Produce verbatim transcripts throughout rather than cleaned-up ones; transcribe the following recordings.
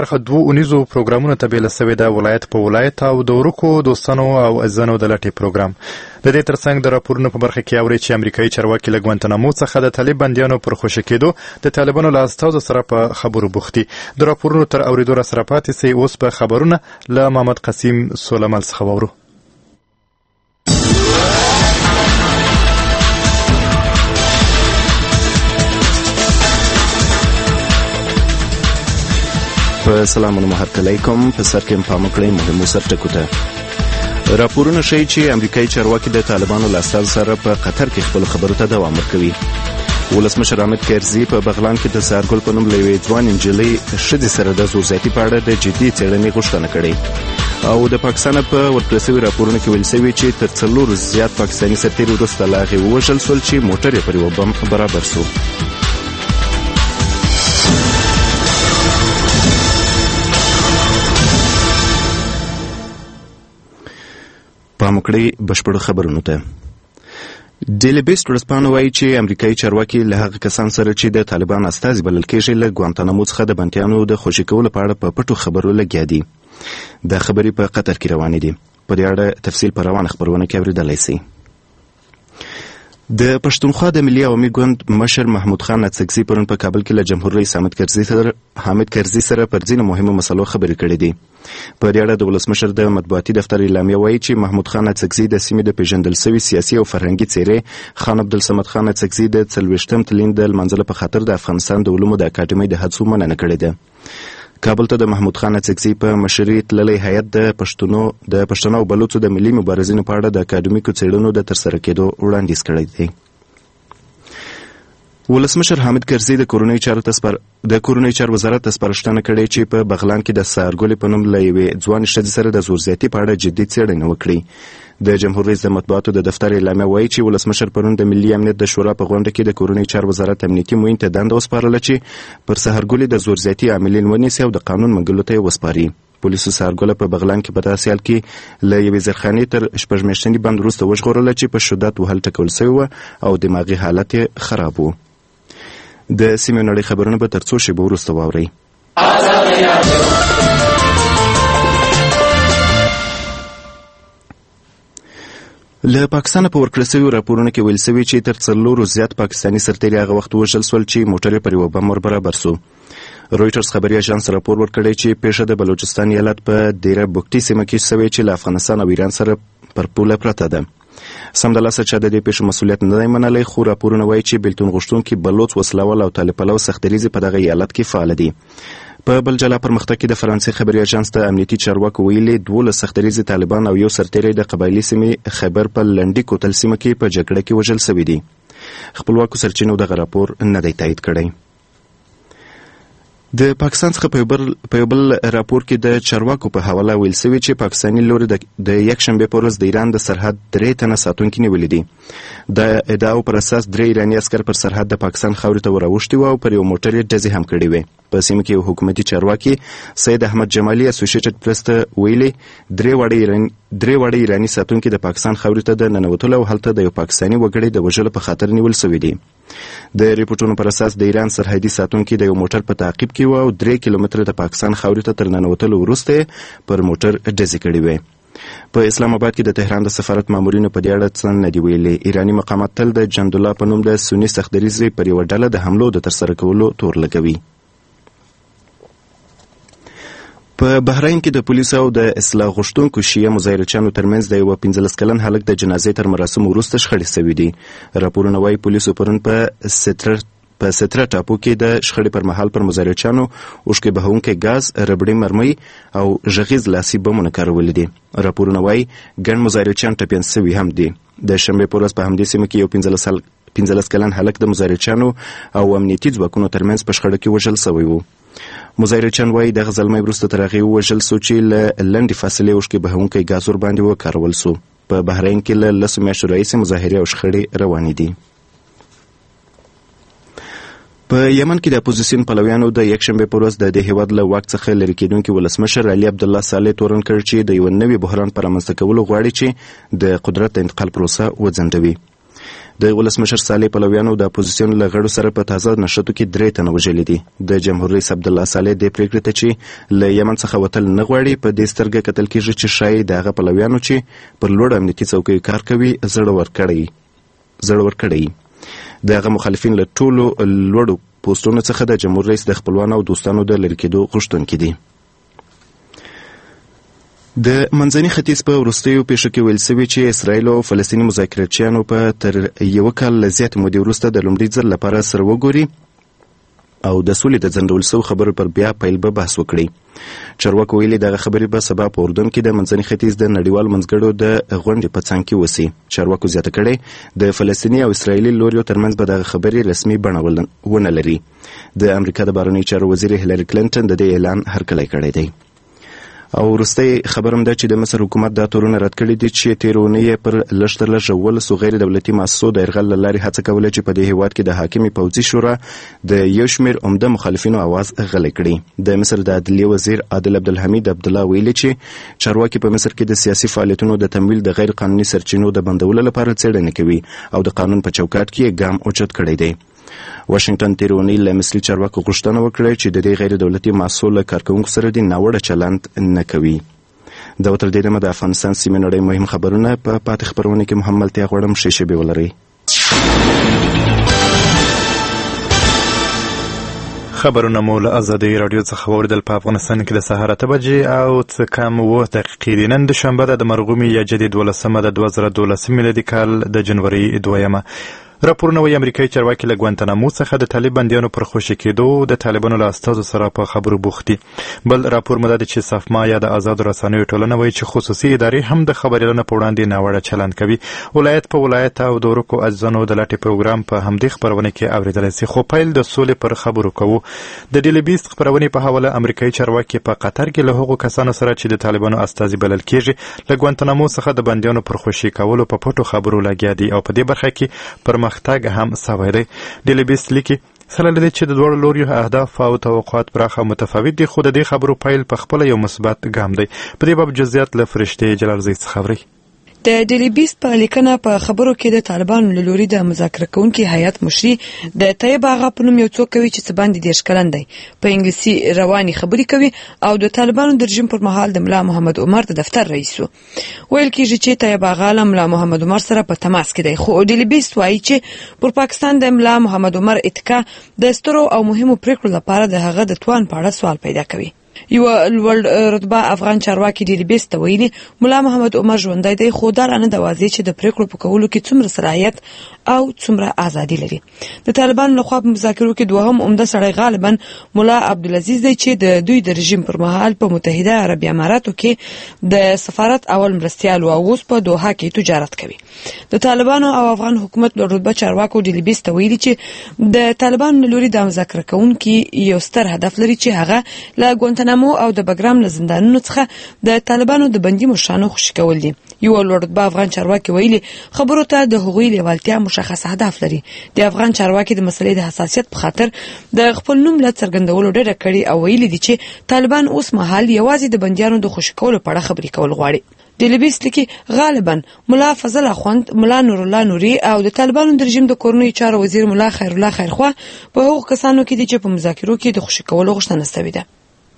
برخه دوه اونیزو پروګرامونو ته بیله سوې ده، ولایت په ولایت او د ورکو دوستانو او عزیزانو د لټې پروګرام. د دې ترڅنګ د راپورونو په برخه کې اورئ چې امریکایي چارواکي له ګوانتانامو څخه د طالب بندیانو پر خوشي کېدو د طالبانو له استازو سره په خبرو بوختي. د راپورونو تر اورېدو را سره پاتې سئ. اوس به خبرونه له محمد قسیم سولمل څخه واورو. په سلامونه محترم په سر کې پام وکړئ مهمو سرټکو ته. راپورونه ښیي چې امریکایي چارواکي د طالبانو له استازو سره په قطر کې خپلو خبرو ته دوام ورکوي. ولسمشر حامد کرزي په بغلان کې د سهارګل په نوم له یوې ځوان نجلۍ ښځې سره د زور زیاتي په اړه د جدي څېړنې غوښتنه کړې او د پاکستان په ورکړل شوي راپورونو کې ویل شوي چې تر څلورو زیات پاکستاني سرتېري وروسته له هغې ووژل شول چې موټر یې پر یوه بم برابر شو. پام وکړئ بشپړو خبرونو ته. ډیلی بیسټ ورځپاڼه وایي چې امریکایي چارواکي له هغه کسان سره چې د طالبان استازي بلل کېږي له ګوانتانامو څخه د بندیانو د خوشي کولو په اړه په پټو خبرو لګیا دي. دا خبرې په قطر کې روانې دي. په دې اړه تفصیل په روانه خبرونه کې اورېدلی سئ. د پښتونخوا د ملي عوامي ګوند مشر محمود خان اڅکزي پرون په کابل کې له جمهور رئیس حامد کرزي سره حامد کرزي سره پر ځینو مهمو مسلو خبرې کړې دي. په دې اړه د ولسمشر د مطبوعاتي دفتر اعلامیه وایي چې محمود خان اڅکزي د سیمې د پیژندل شوي سیاسي او فرهنګي څېرې خان عبدالصمد خان اڅکزي د څلوېښتم تلین د لمانځلو په خاطر د افغانستان د علومو د اکاډمۍ د هڅو مننه کړې ده. کابل ته د محمود خان اڅکزي په مشرۍ تللی هیئت د پښتنو د پښتنو او بلوڅو د ملي مبارزینو په اړه د اکاډمیکو څېړنو د ترسره کېدو وړاندیز کړی دی. ولسمشر حامد کرزي د کورنۍ چارو تسپار د کورنۍ چارو وزارت ته سپارښتنه کړې چې په بغلان کې د سهارګلې په نوم له یوې ځوانې ښځې سره د زور زیاتي په اړه جدي څېړنه وکړي. د جمهور رئیس د مطبوعاتو د دفتر اعلامیه وایي چې ولسمشر پرون د ملي امنیت د شورا په غونډه کې د کورنۍ چارو وزارت امنیتي معین ته دنده وسپارله چې پر سهارګلې د زور زیاتي عاملین ونیسي او د قانون منګلو ته یې وسپاري. پولیسو سهارګله په بغلان کې په داسې حال کې له یوې زرخانې تر شپږ میاشتني بند وروسته وژغورله چې په شدت وهل ټکول شوې وه او دماغي حالت یې خراب و. د سیمې نړۍ خبرونه به تر څو شېبو وروسته واورئ. له پاکستانه په ورکړل شویو راپورونو کې ویل شوي چې تر څلورو زیات پاکستاني سرتېري هغه وخت ووژل شول چې موټر یې پر یوه بم ور برابر سو. رویټرز خبري اژانس راپور ورکړی چې پیښه د بلوچستان ایالت په دیره بوکټي سیمه کې شوې چې له افغانستان او ایران سره پر پوله پرته ده. سمدلاسه چا د دې پیښې مسؤلیت نه دی منلی، خو راپورونه وایي چې بېلتون غوښتونکي بلوڅ وسلوال او طالب پلو سختریزې په دغه ایالت کې فعاله دي. په بل جلا پرمختګ کې د فرانسې خبري اژانس ته امنیتي چارواکو ویلي دولس سختریزې طالبان او یو سرتېری د قبایلي سیمې خیبر په لنډي کوتل سیمه کې په جګړه کې وژل شوي دي. خپلواکو سرچینو دغه راپور نه دی تایید کړی. د پاکستان څخه په یو بل راپور کې د چارواکو په حواله ویل شوي چې پاکستاني لوري د یکشنبې په ورځ د ایران د سرحد درې تنه ساتونکي نیولي دي. د ادعاو پر اساس درې ایراني عسکر پر سرحد د پاکستان خاورې ته وراوښتي وو او پر یو موټر یې ډزې هم کړې وې. په سیمه کې یو حکومتي چارواکي سید احمد جمالي اسوسییټډ پریس ته ویلي درې واړه ایراني ساتونکي د پاکستان خاورې ته د ننوتلو او هلته د یو پاکستاني وګړي د وژلو په خاطر نیول شوي دي. د ریپورټونو پر اساس د ایران سرحدي ساتونکي د یو موټر په تعقیب کې وو او درې کیلومتره د پاکستان خاورې ته تر ننوتلو وروسته پر موټر ډزې کړې وې. په اسلام آباد کې د تهران د سفارت مامورینو په دې اړه څه نه دي ویلي. ایراني مقامات تل د جندولا په نوم د سني سختدریزې پر یوه ډله د حملو د ترسره کولو تور لګوي. په بحرین کې د پولیسو او د اصلاح غوښتونکو شیعه مظاهرچیانو ترمنځ د یوه پنځلس کلن هلک د جنازې تر مراسمو وروسته شخړې شوي دي. راپورونه وایي پولیسو پرون په ستر په ستره ټاپو کې د شخړې پر مهال پر مظاهرچیانو اوښکې بهونکی ګاز، ربړي مرمۍ او غږیز لاسي بمونه کارولي دي. راپورونه وایي ګڼ مظاهرچیان ټپیان شوي هم دي. د شنبې په ورځ په همدې سیمه کې یو پنځلس کلن هلک د مظاهرچیانو او امنیتي ځواکونو ترمنځ په شخړه کې وژل شوی و. مظاهرچیان وایي دغه زلمی وروسته تر هغې ووژل سو چې له لنډې فاصلې اوښکې بهونکی ګاز ورباندې وکارول سو. په بحرین کې له لسو میاشتو راهیسې مظاهرې او شخړې روانې دي. په یمن کې د اپوزیسیون پلویانو د یکشنبې په ورځ د دې هیواد له واک څخه لرې کېدونکي ولسمشر علي عبدالله صالح تورن کړ چې د یوه نوي بحران په رامنځته کولو غواړي چې د قدرت د انتقال پروسه وځنډوي. د ولسمشر صالح پلویانو د اپوزیسیون له غړو سره په تازه نشټو کې درې تنه وژلي دي. د جمهور رئیس عبدالله صالح د پریکړې ته چې له یمن څخه وتل نه غواړي په دې سترګه کتل کېږي چې ښایي د هغه پلویانو چې پر لوړ امنیتي څوکیو کار کوي زړه ورکړی زړه ورکړی د هغه مخالفین له ټولو لوړو پوسټونو څخه د جمهور رئیس د خپلوانو او دوستانو د لرې کېدو غوښتونکي دي. د منځني ختیځ په وروستیو پیښو کې ویل سوي چې اسرائیل او فلسطیني مذاکراتچیانو په تر یو کال زیاتې مودې وروسته د لومړي ځل لپاره سره وګوري او د سولې د ځنډول سوو خبرو پر بیا پیل به بحث وکړي. چارواکو ویلي دغه خبرې به سبا په اردن کې د منځني ختیځ د نړیوالو منځګړو د غونډې په څنګ کې وسي. چارواکو زیاته کړې د فلسطیني او اسرائیلي لوریو ترمنځ به دغه خبرې رسمي بڼه ونه لري. د امریکا د بهرنیو چارو وزیر هیلاري کلینټن د دې اعلان هرکلی کړی دی. او وروستی خبرم ده چې د مصر حکومت دا تورونه رد کړي دي چې تېره اونۍ پر لږ تر لږه ولسو غیر دولتي مؤسسو د یرغل له لارې هڅه کوله چې په دې هېواد کې د حاکمې پوځي شورا د یو شمېر عمده مخالفینو اواز غلی کړي. د مصر د عدلیې وزیر عادل عبدالحمید عبدالله ویلي چې چارواکي په مصر کې د سیاسي فعالیتونو د تمویل د غیر قانوني سرچینو د بندولو لپاره څېړنې کوي او د قانون په چوکاټ کې ګام اوچت کړی دی. واشنگټن تېره اونۍ له مصري چارواکو غوښتنه وکړه چې د دې غیر دولتي مؤسسو له کارکوونکو سره د ناوړه چلند نه کوي. دا تر دې دمه د افغانستان سیمې نړۍ مهم خبرونه په پاتې خپرونه کې محمد تیا غواړم ښې شېبې ولرئ. خبرونه مو له ازادي راډیو څخه واوریدل. په افغانستان کې د سهار اته بجې او څه کم اووه دقیقې دي. نن دوشنبه ده د مرغومي یا جدي دولسمه د دوه زره دولسم میلادي کال د جنوري دویمه. راپورونه وایي امریکایي چارواکي له ګوانتانامو څخه د طالب بندیانو پر خوشي کېدو د طالبانو له استازو سره په خبرو بوخت دي. بل راپور مو دا دی چې صفما یا د آزادو رسنیو ټولنه وایي چې خصوصي ادارې هم د خبریالانو په وړاندې ناوړه چلند کوي. ولایت په ولایت او د ورکو اجزانو د لټې پروګرام په همدې خپرونه کې اورېدلی سي. خو پیل د سولې پر خبرو کوو. د ډیلی بیست خپرونې په حواله امریکایي چارواکي په قطر کې له هغو کسانو سره چې د طالبانو استازي بلل کېږي له ګوانتانامو څخه د بندیانو پر خوشي کولو په پټو خبرو لګیا دي او په دې برخه کې پرمختګ هم سوی دی. ډیلی بیست لیکي سره لدې چې د دواړو لوریو اهداف او توقعات پراخه متفاوت دي خو د دې خبرو پیل په خپله یو مثبت ګام دی. په دې باب جزئیات له فرشتې جلالزی څخه اورئ. د ډیلی بیست په لیکنه په خبرو کې د طالبانو له لوري د مذاکره کوونکي هیئت مشري د طیب آغا په نوم یو څوک کوي چې څه باندې دېرش کلن دی. په انګلیسي رواني خبرې کوي او د طالبانو د رژیم پر مهال د ملا محمد عمر د دفتر رئیس و. ویل کېږي چې طیب آغا له ملا محمد عمر سره په تماس کې دی. خو ډیلی بیست وایي چې پر پاکستان د ملا محمد عمر اتکا د سترو او مهمو پریکړو لپاره د هغه د توان په اړه سوال پیدا کوي. یو لوړ رتبه افغان چارواکي ډیلی بیست ته ویلي ملا محمد عمر ژوندی دی خو دا رانه د واضح چې د پریکړو په کولو کې څومره صلاحیت او څومره ازادي لري. د طالبانو لخوا په مذاکرو کې دوهم عمده سړی غالبا ملا عبدالعزیز دی چې د دوی د رژیم پر مهال په متحده عربي اماراتو کې د سفارت اول مرستیال او اوس په دوحه کې تجارت کوي. د طالبانو او افغان حکومت لوړ رتبه چارواکو ډیلی بیست ته ویلي چې د طالبانو لوري د مذاکره کوونکي یو ستر هدف لري چې هغه له ګوانتانامو او د بګرام له زندانونو څخه د طالبانو د بندي مشرانو خوشي کول دي. یو لوړ رتبه افغان چارواکي ویلي خبرو ته د هغوی لیوالتیا مشخص هدف لري. د افغان چارواکي د مسلې د حساسیت په خاطر د خپل نوم له څرګندولو ډډه کړې او ویلي دي چې طالبان اوس مهال یوازې د بندیانو د خوشي کولو په اړه خبرې کول غواړي. ډیلی بیست لیکي غالبا ملا فضل اخوند، ملا نور الله نوري او د طالبانو د رژیم د کورنۍ چارو وزیر ملا خیر الله خیرخوا په هغو کسانو کې دي چې په مذاکرو کې د خوشي کولو غوښتنه شوې ده.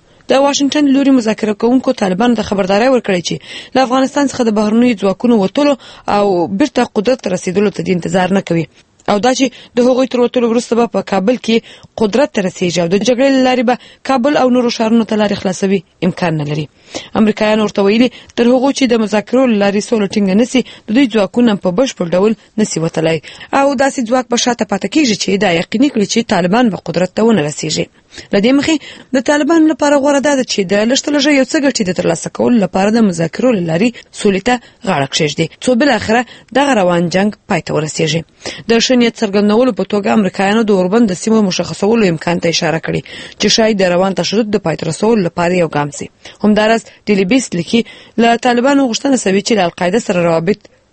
د واشنگټن لوري مذاکره کوونکو طالبانو ته خبرداري ورکړې چې له افغانستان څخه د بهرنیو ځواکونو وتلو او بیرته قدرت رسیدلو ته انتظار نه کوي او دا چې د هغوی تر وتلو وروسته به په کابل کې قدرت ته رسیږي او د جګړې له لارې به کابل او نورو ښارونو ته لارې خلاصوي امکان نه لري. امریکایان ورته ویلي تر هغو چې د مذاکرو له لارې سوله ټینګه نسي د دوی ځواکونه په بشپړ ډول نسي وتلی او داسې ځواک به شاته پاتې کېږي چې دا یقیني کړي چې طالبان به قدرت ته ونه رسیږي. له دې مخې د طالبانو لپاره غوره ده چې د لږ تر لږه یو څه ګټې د ترلاسه کولو لپاره د مذاکرو له لارې سولې ته غاړه کښېږدي څو بالاخره دغه روان جنګ پای ته ورسیږي. د ښه نیت څرګندولو په توګه امریکایانو د اوربند د سیمو مشخصولو امکان ته اشاره کړې چې شاید د روان تشدد د پای ته رسولو لپاره یو ګام سي. همداراز ډیلی بیست لیکي له طالبانو غوښتنه شوې چې له القاعده سره روابط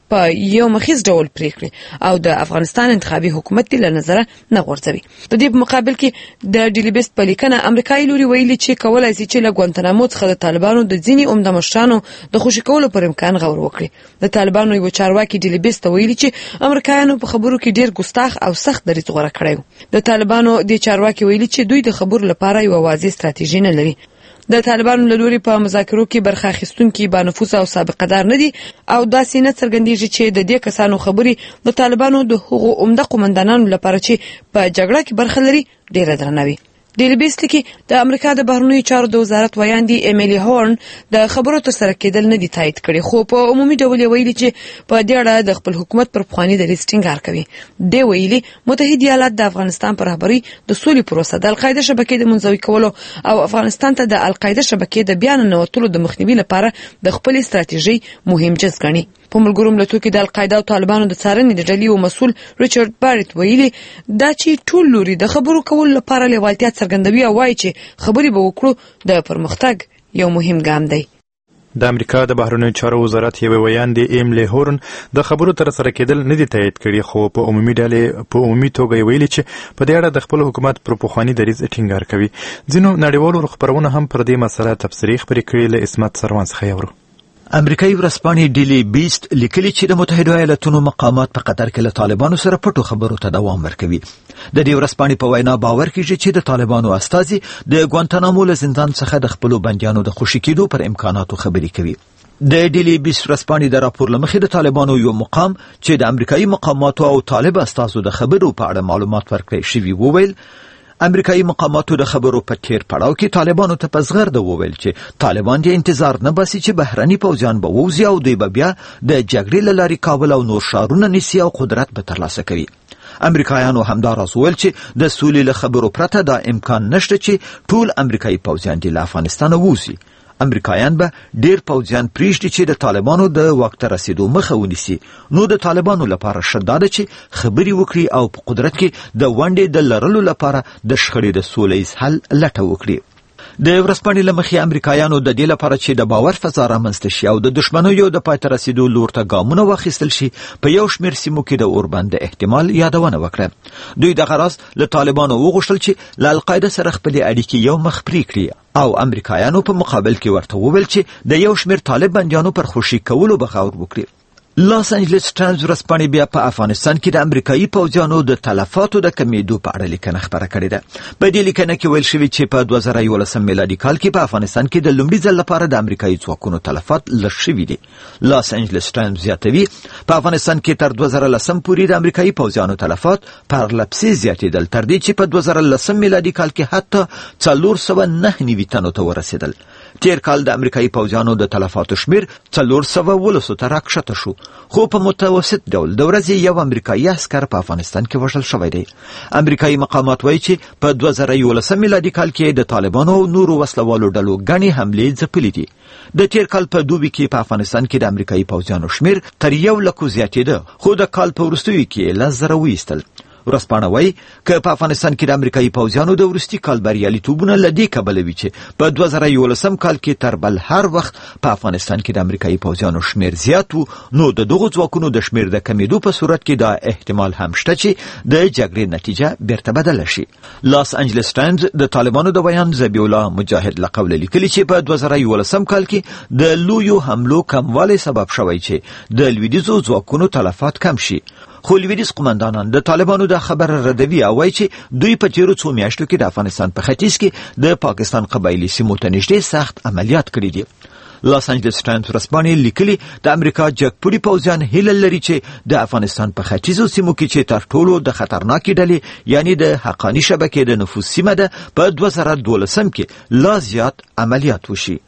په یو مخیز ډول پریکړي او د افغانستان انتخابي حکومت له نظر نه غورځوي. د دې په مقابل کې د ډیلی بیست په لیکنه امریکایي لوري ویلي چې کولای شي چې له ګوانتنامو څخه د طالبانو د ځینی عمده مشرانو د خوشی کولو پر امکان غور وکړي. د طالبانو یو چارواکي ډیلی بیست ویلي چې امریکایانو په خبرو کې ډیر ګستاخ او سخت دریځ غوړه کړی. د طالبانو د چارواکي ویلي چې دوی د خبرو لپاره یو واضح ستراتیژي نه لري. د طالبانو له لوري په مذاکرو کې برخه اخیستونکي با نفوذ او سابقه دار نه دي او داسې نه څرګندېږي چې د دې کسانو خبرې د طالبانو د هغو عمده قومندانانو لپاره چې په جګړه کې برخه لري ډیره درنه وي. ډیلی بیست کې د امریکا د بهرنیو چارو د وزارت ویاندې ایمیلی هورن د خبرو ترسره کېدل نه دي تایید کړي، خو په عمومي ډول ویلي چې په دې اړه د خپل حکومت پر پخواني دریځ ټینګار کوي. دی ویلي متحده ایالات د افغانستان پر رهبرۍ د سولې پروسه د القاعده شبکې د منځوي کولو او افغانستان ته د القاعده شبکې د بیا ننوتلو د مخنیوي لپاره د خپل ستراتیژي مهم جز ګڼي. په ملګرو ملتونو کې د القاعده او طالبانو د څارنې د ډلې او مسؤل ریچارډ بارټ ویلي دا چې ټول لوري د خبرو کولو لپاره لیوالتیا څرګندوي او وایي چې خبرې به وکړو د پرمختګ یو مهم ګام دی. د امریکا د بهرنیو چارو وزارت یو ویاندې ایمیلی هورن د خبرو تر سره کېدل نه دي تایید کړي، خو په عمومي ډول په عمومي توګه ویلي چې په دې اړه د خپل حکومت پر پخواني دریځ ټینګار کوي. ځینو نړیوالو خبرونه هم پر دې مسله تفسیري خبرې کړي. له اسمت سروان څخه یورو. امریکایي ورځپاڼې ډیلی بیست لیکلي چې د متحده ایالاتونو مقامات په قطر کې له طالبانو سره پټو خبرو ته دوام ورکوي. د دې ورځپاڼې په وینا باور کیږي چې د طالبانو استازي د ګوانتانامو له زندان څخه د خپلو بندیانو د خوشي کېدو پر امکاناتو خبرې کوي. د ډیلی بیست ورځپاڼې د راپور له مخې د طالبانو یو مقام چې د امریکایي مقاماتو او طالب استازو د خبرو په اړه معلومات ورکړي شوي وویل امریکایي مقاماتو د خبرو په تیر پړاو کې طالبانو ته په زغرده وویل چې طالبان دې انتظار نه باسي چې بهرني پوځیان به ووځي او دوی به بیا د جګړې له لارې کابل او نور ښارونه نیسي او قدرت به ترلاسه کوي. امریکایانو همداراز وویل چې د سولې له خبرو پرته دا امکان نشته چې ټول امریکایي پوځیان دې له افغانستانه ووځي. امریکایان به ډیر پوځیان پریږدي چې د طالبانو د واک ته رسیدو مخه ونیسي. نو د طالبانو لپاره ښه دا ده چې خبرې وکړي او په قدرت کې د ونډې د لرلو لپاره د شخړې د سوله ییز حل لټه وکړي. د ورځپاڼې له مخې امریکایانو د دې لپاره چې د باور فضا رامنځته شي او د دښمنیو د پای ته رسیدو لور ته ګامونه واخیستل شي په یو شمېر سیمو کې د اوربند د احتمال یادونه وکړه. دوی دغه راز له طالبانو وغوښتل چې له القاعده سره خپلې اړیکې یو مخ پرې کړي او امریکایانو په مقابل کې ورته وویل چې د یو شمېر طالب بندیانو پر خوشي کولو به غور وکړي. لاس انجلس ټایمز ورځپاڼې بیا په افغانستان کې د امریکایي پوځیانو د تلفاتو د کمیدو په اړه لیکنه خپره کړې ده. په دې لیکنه کې ویل شوي چې په دوه زره یولسم میلادي کال کې په افغانستان کې د لومړي ځل لپاره د امریکایي ځواکونو تلفات لږ شوي دي. لاس انجلس ټایمز زیاتوي په افغانستان کې تر دوه زره لسم پورې د امریکایي پوځیانو تلفات پرلپسې زیاتېدل تر دې چې په دوه زره لسم میلادي کال کې حتی څلور سوه نهه نوي تنو ته ورسېدل. تیر کال د امریکایي پوځیانو د تلفاتو شمیر څلور سوه ولسو ته راکښته شو، خو په متوسط ډول د ورځې یو امریکایي عسکر په افغانستان کې وژل شوی دی. امریکایي مقامات وایي چې په دوه زره یولسم میلادي کال کې د طالبانو او نورو وسلوالو ډلو ګڼې حملې ځپلې دي. د تیر کال په دوبي کې په افغانستان کې د امریکایي پوځیانو شمیر تر یو لکو زیاتېده، خو د کال په وروستیو کې لس زره وایستل. ورځپاڼه وایي که په افغانستان کې د امریکایي پوځیانو د وروستي کال بریالیتوبونه له دې کبله وي چې په دوه زره یولسم کال کې تر بل هر وخت په افغانستان کې د امریکایي پوځیانو شمیر زیات و، نو د دغو ځواکونو د شمیر د کمیدو په صورت کې دا احتمال هم شته چې د جګړې نتیجه بیرته بدله شي. لاس انجلس ټایمز د طالبانو د بیان ذبیح الله مجاهد له قوله لیکلي چې په دوه زره یولسم کال کې د لویو حملو کموالی سبب شوی چې د لویدیځو ځواکونو تلفات کم شي. خو لویدیځ قومندانان د طالبانو د خبره ردوي او وایي چې دوی په تیرو څو میاشتو کې د افغانستان په ختیځ کې د پاکستان قبایلي سیمو ته نږدې سخت عملیات کړي دي. لاس انجلس ټایمز ورځپاڼې لیکلي د امریکا جګپوړي پوځیان هیله لري چې د افغانستان په ختیځو سیمو کې چې تر ټولو د خطرناکې ډلې یعنی د حقاني شبکې د نفوذ سیمه ده په دوه زره دولسم کې لا زیات عملیات وشي.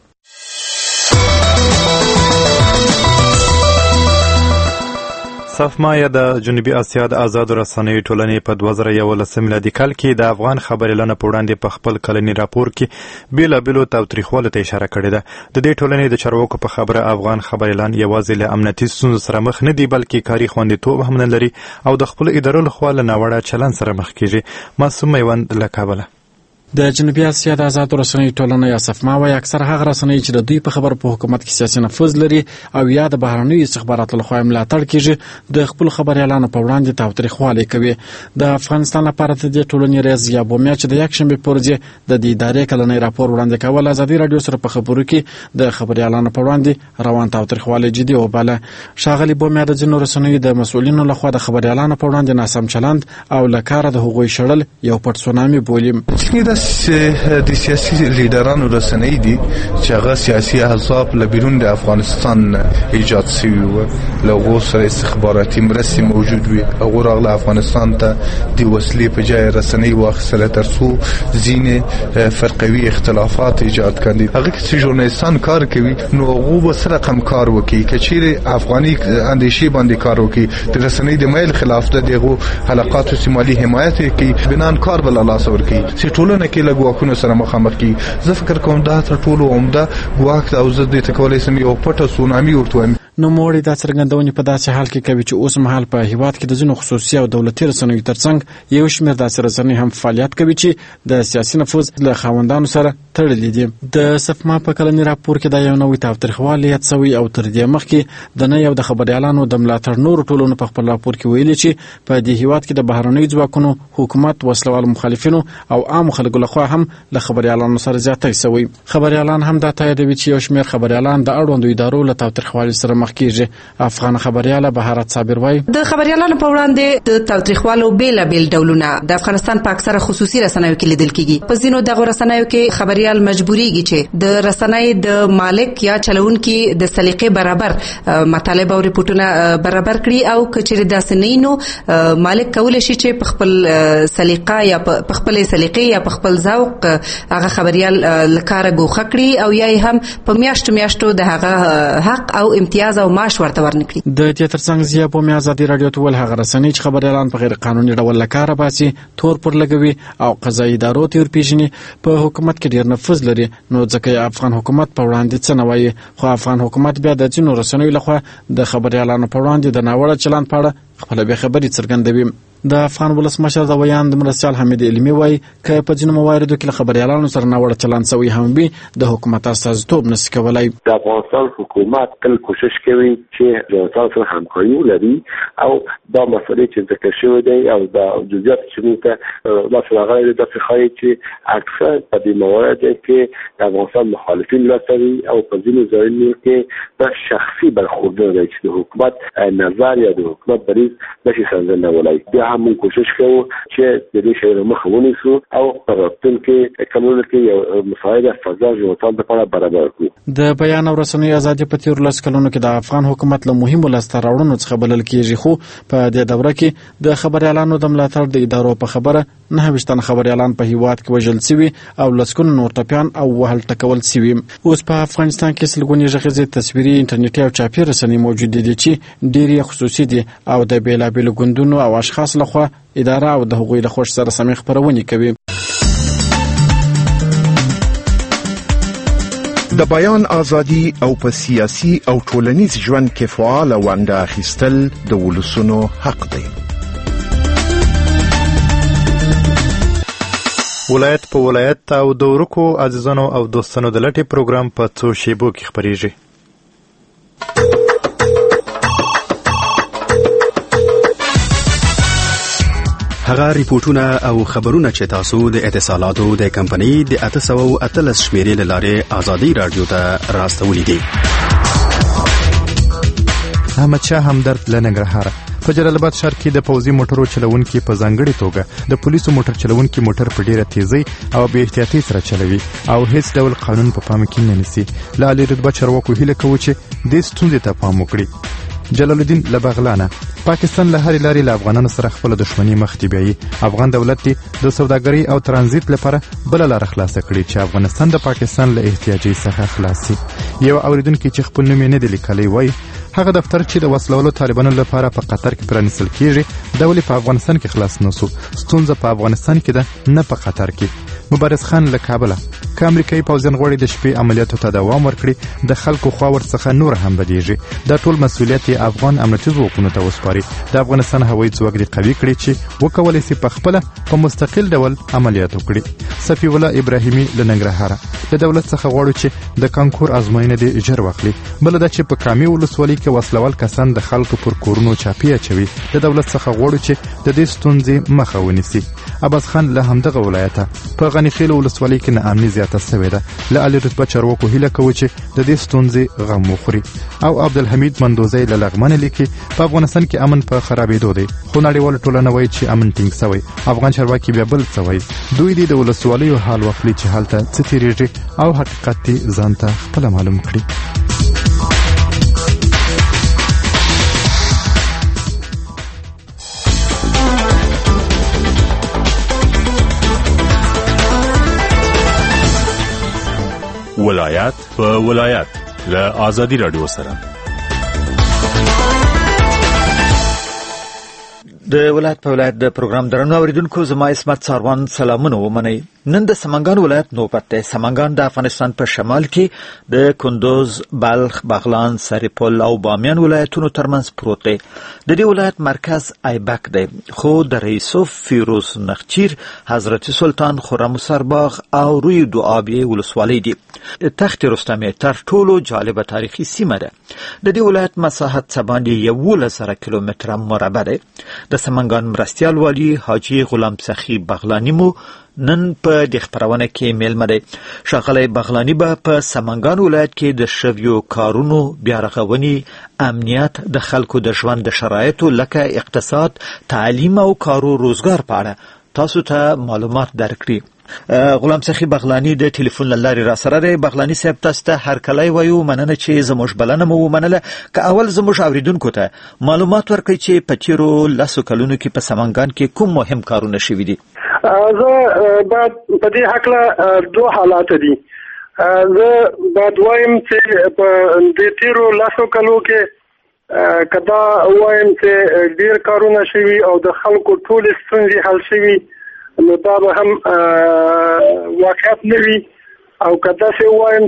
صفما یا د جنوبي اسیا د آزادو رسنیو ټولنې په دوه زره یولسم میلادي کال کې د افغان خبريالانو په وړاندې په خپل کلني راپور کې بېلابېلو تاوتریخوالو ته اشاره کړې ده. د دې ټولنې د چارواکو په خبره افغان خبريالان یوازې له امنیتي ستونزو سره مخ نه دي بلکې کاري خوندیتوب هم نه لري او د خپلو ادارو لخوا له ناوړه چلند سره مخ کېږي. معصوم میوند له کابله. د جنوبي اسیا د آزاد رسنیو ټولنه یا سفما وايي اکثر هغه رسنۍ چې د دوی په خبر په حکومت کې سیاسي نفوذ لري او یا د بهرنیو استخباراتو لخوا ملاتړ کیږي د خپل خبريالانو په وړاندې تاوتریخوالی کوي. د افغانستان لپاره د دې ټولنې رئیس یا بومیا چې د یکشنبه پر ورځ د دې ادارې کلنۍ راپور وړاندې کول ازادي رادیو سره په خبرو کې د خبريالانو په وړاندې روان تاوتریخوالی جدي وباله. شاغلي بومیا د جنو رسنیو د مسؤلینو لخوا د خبريالانو په وړاندې ناسم چلند او لکاره د حقوقي شړل یو پټ سونامي بولي. د سیاسي لیډرانو رسنۍ دي چې هغه سیاسي احزاب له بیرون د افغانستان ایجاد شوي وو، له هغو سره استخباراتي مرستې موجود وي. هغو راغله افغانستان ته د وسلې په ځای رسنۍ واخیستله تر څو ځینې فرقوي اختلافات ایجاد کړي. هغه چې ژورنالیستان کار کوي نو هغو به څه رقم کار وکړي، که چیرې افغاني اندیشې باندې کار وکړي، د رسنۍ د میل خلاف د دغو حلقاتو سیمالي حمایت کوي، بنان کار بل لاس ورکړي چې ټولنه کې له ګواښونو سره مخامخ کی. زه فکر کوم دا تر ټولو عمده ګواښ او زه د تکولې سم یو پټه سونامي ورته وایم. نو موړي دا څرګندونې په داسې حال کې کوي چې اوس مهال په هیواد کې د ځینو خصوصي او دولتي رسنیو ترڅنګ یو شمېر داسې رسنۍ هم فعالیت کوي چې د سیاسي نفوذ له خاوندانو سره تړلي دي. د سفما په کلني راپور کې دا یو نوې تاوتریخوالی یاد شوی او تر دې مخکې د نه یو د خبريالانو د ملاتړ نور ټولونو په خپل راپور کې ویلي چې په دې هیواد کې د بهرنیو ځواکونو حکومت وسلوال مخالفینو او عام خلکو لخوا هم له خبريالانو سره زیاتی شوی. خبريالان هم دا تاییدوي چې یو شمېر خبريالان د اړوندو ادارو له تاوتریخوالي سره مخ کیږي. افغان خبرياله بهارت صابر وای د خبريالانو په وړاندې د تاوتریخوالو بیل بیل ډولونه د افغانستان په اکثره خصوصي رسنیو کې لیدل کیږي. په ځینو دغه رسنیو کې خبريال مجبوریږي چې د رسنۍ د مالک یا چلونکي د سلیقې برابر مطالب او ریپورتونه برابر کړي او کچېر د سنینو مالک کول شي چې په خپل سلیقه یا په خپل سلیقې یا په خپل ذوق هغه خبريال لکاره ګوښه کړي او یا هم په میاشتو میاشتو د هغه حق او امتیاز او معاش ورته ورنکړي. د دې ترڅنګ زیه په میا ازادي رادیو ته ول هغه رسنۍ چې خبريالان په غیر قانوني ډول لکاره باسي تور پر لګوي او قضایي ادارو تیر پیژني په حکومت کې ډیر نفوذ لري. نو ځکه افغان حکومت په وړاندې څه نه وایي، خو افغان حکومت بیا د ځینو رسنیو لخوا د خبريالانو په وړاندې د ناوړه چلند په اړه خپل به خبري څرګندوي. د افغان ولسمشر د ویان د مرستیال حمید علمي وای ک په ځینو مواردو کې خبريالانو سره ناوړه چلند شوی هم به د حکومت استازیتوب نشي کولای. د افغانستان حکومت تل کوشش کوي چې د تاسو همکاري ولري او دا مسئله چې ذکر شوی دی او د جزئیات چې موږ د فلغای د فخای چې اکثر په دې مواردو کې د افغانستان مخالفین لاسري او په ځینو ځایونو کې د شخصي برخوردونه چې د حکومت نظر یا د حکومت بریز نشي څرګندول ولای. هم کوشش کوو چې د دې شی مخه ونیسو او په راتلونکي کلونو کې یو مساعده فضا جوړول لپاره برابر کړو. د بیان او رسنۍ ازادي په تیر لس کلونو کې د افغان حکومت له مهمو لاسته راوړنو څخه بلل کېږي، خو په دې دوره کې د خبريالانو د ملاتړ د ادارو په خبره نه وشتن خبريالان په هیواد کې وژل شوي او لسکون نور ټپيان او وهل ټکول شوي. اوس په افغانستان کې سلګوني ژغوري تصویري انټرنیټي او چاپي رسنۍ موجود دي چې ډېری خصوصي دي او د بیلابیلو ګوندونو او اشخاص لخوا اداره او د حقوقي لخوا سره سمې خبرونه کوي. د بیان ازادي او په سیاسي او ټولنیز ژوند کې فعال ونډه اخیستل د ولسونو حق دی. ولایت په ولایت او د ورکو عزیزانو او دوستانو د لټي پروګرام په څو شیبو کې خبريږي. هغه ریپورتونه او خبرونه چې تاسو د اتصالاتو د کمپنۍ د اته سوه اتلس شمیرې له لارې ازادي رادیو ته راستولي دي. احمد شاه همدرد له ننګرهاره په جلال آباد ښار کې د پوځي موټرو چلونکي په ځانګړي توګه د پولیسو موټر چلونکي موټر په ډیره تیزی او بې احتیاطۍ سره چلوي او هیڅ ډول قانون په پام کې نه نیسي. له عالي رتبه چارواکو هیله کوو چې دې ستونزې ته پام وکړي. جلال الدین لبغلانه پاکستان له هرې لارې له افغانانو سره خپل دښمنۍ مخ ته بیایي. افغان دولت د سوداګرۍ او ترانزیت لپاره بل لار خلاصه کړي چې افغانستان د پاکستان له احتیاجي څخه خلاص شي. یو اوریدونکو چې خپل نوم یې نه دی لیکلی وایي هغه دفتر چې د وسلوالو طالبانو لپاره په قطر کې پرانیستل کیږي دا ولې په افغانستان کې خلاص نشو؟ ستونزه په افغانستان کې ده نه په قطر کې. مبارز خان له کابل که امریکایي پوځیان غواړي د شپې عملیاتو ته دوام ورکړي د خلکو خوا ورڅخه نور هم بدیږي. دا ټول مسؤلیت یې افغان امنیتي ځواکونو ته وسپاري. د افغانستان هوایي ځواک دې قوي کړي چې وکولای شي په خپله په مستقل ډول عملیات وکړي. صفي الله ابراهیمي له ننګرهاره: د دولت څخه غواړو چې د کانکور ازموینه دې ژر واخلي. بله دا چې په کامې ولسوالۍ کې وسلوال کسان د خلکو پر کورونو چاپی اچوي. د دولت څخه غواړو چې د دې ستونزې مخه ونیسي. عباس خان له همدغه ولایته: په غنیخیل ولسوالۍ کې ناامني زیاته شوې ده. له عالي رتبه چارواکو هیله کوو چې د دې ستونزې غم وخوري. او عبدالحمید مندوزی له لغمن لیکي: په افغانستان کې امن په خرابېدو دی، خو نړیواله ټولنه وایي چې امن ټینګ شوی. افغان چارواکي بیا بل څه وایي. دوی دې د ولسوالیو حال واخلي چې هلته څه تېرېږي او حقیقت دې ځان ته خپله معلوم کړي. ولایت په ولایت له آزادي رادیو سره. د ولایت په ولایت د پروګرام درنو اوریدونکو، زما اسمت ساروان سلامونه ومنئ. نن د سمنګان ولایت نوبت دی. سمنګان د افغانستان په شمال کې د کندوز، بلخ، بغلان، سرپل او بامیان ولایتونو ترمنځ پروت دی. د دې ولایت مرکز ایبک دی، خو د رئیسوف، فیروز نخچیر، حضرت سلطان، خرم سرباغ او روی دوآبی ولسوالۍ دي. تخت رستمی تر ټولو جالبه تاریخي سیمه ده. د دې ولایت مساحت څه باندې یولس زره کیلومتره مربع دی. د سمنګان مرستیال والی حاجی غلام سخی بغلانی مو نن په دې خبرونه کې میلمه دی. ښاغلی بغلانی به په سمنګان ولایت کې د شویو کارونو بیا رغونې، امنیت، د خلکو د ژوند د شرایطو لکه اقتصاد، تعلیم او کارو روزګار په اړه تاسو ته معلومات درکړي. غلام سخی بغلانی د ټلیفون له لارې را سره دی. بغلانی صاحب، تاسو ته هرکلی وایو، مننه چې زموږ بلنه مو ومنله. که اول زموږ اوریدونکو ته معلومات ورکړئ چې په تېرو لسو کلونو کې په سمنګان کې کوم مهم کارونه شوي دي. زه باید په دې هکله دوه حالات دي. زه باید وایم چې په دې تېرو لسو کلو کې که دا وایم چې ډېر کارونه شوي او د خلکو ټولې ستونزې حل شوي، نو دا به هم واقعیت نه وي. او که داسې ووایم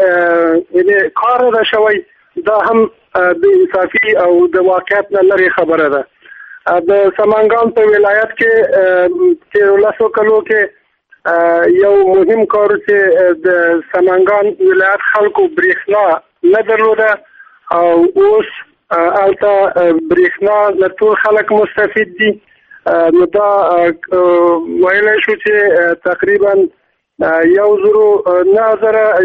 چې کار ده شوی، دا هم بې انصافي او د واقعیت نه لرې خبره ده. د سمنګان په ولایت کې تېرو لسو کلو کې یو مهم کار چې د سمنګان ولایت خلکو برېښنا نه درلوده، او اوس هلته برېښنا له ټول خلک مستفید دي. نو دا ویلی شو چې تقریبا یو زرو نه زره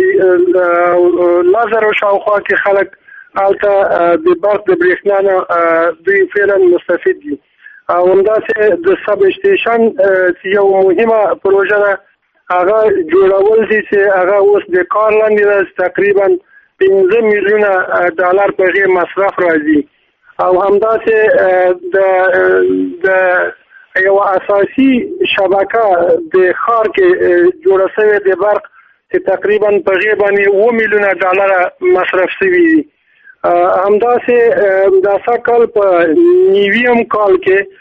نه زره شاوخوا کې خلک هلته د برق د برېښنا نه دوی فعلا مستفید دي. او همداسې د سب سټیشن چې یو مهمه پروژه ده، هغه جوړول دي چې هغه اوس د کار لاندې ده. تقریبا پنځه میلیونه ډالر په هغې مصرف راځي. او همداسې د د یو اساسي شبکه د ښار کې جوړه شوې د برق چې تقریبا په هغې باندې اووه میلیونه ډالره مصرف شوي دي. همداسې د سږ په نویم کال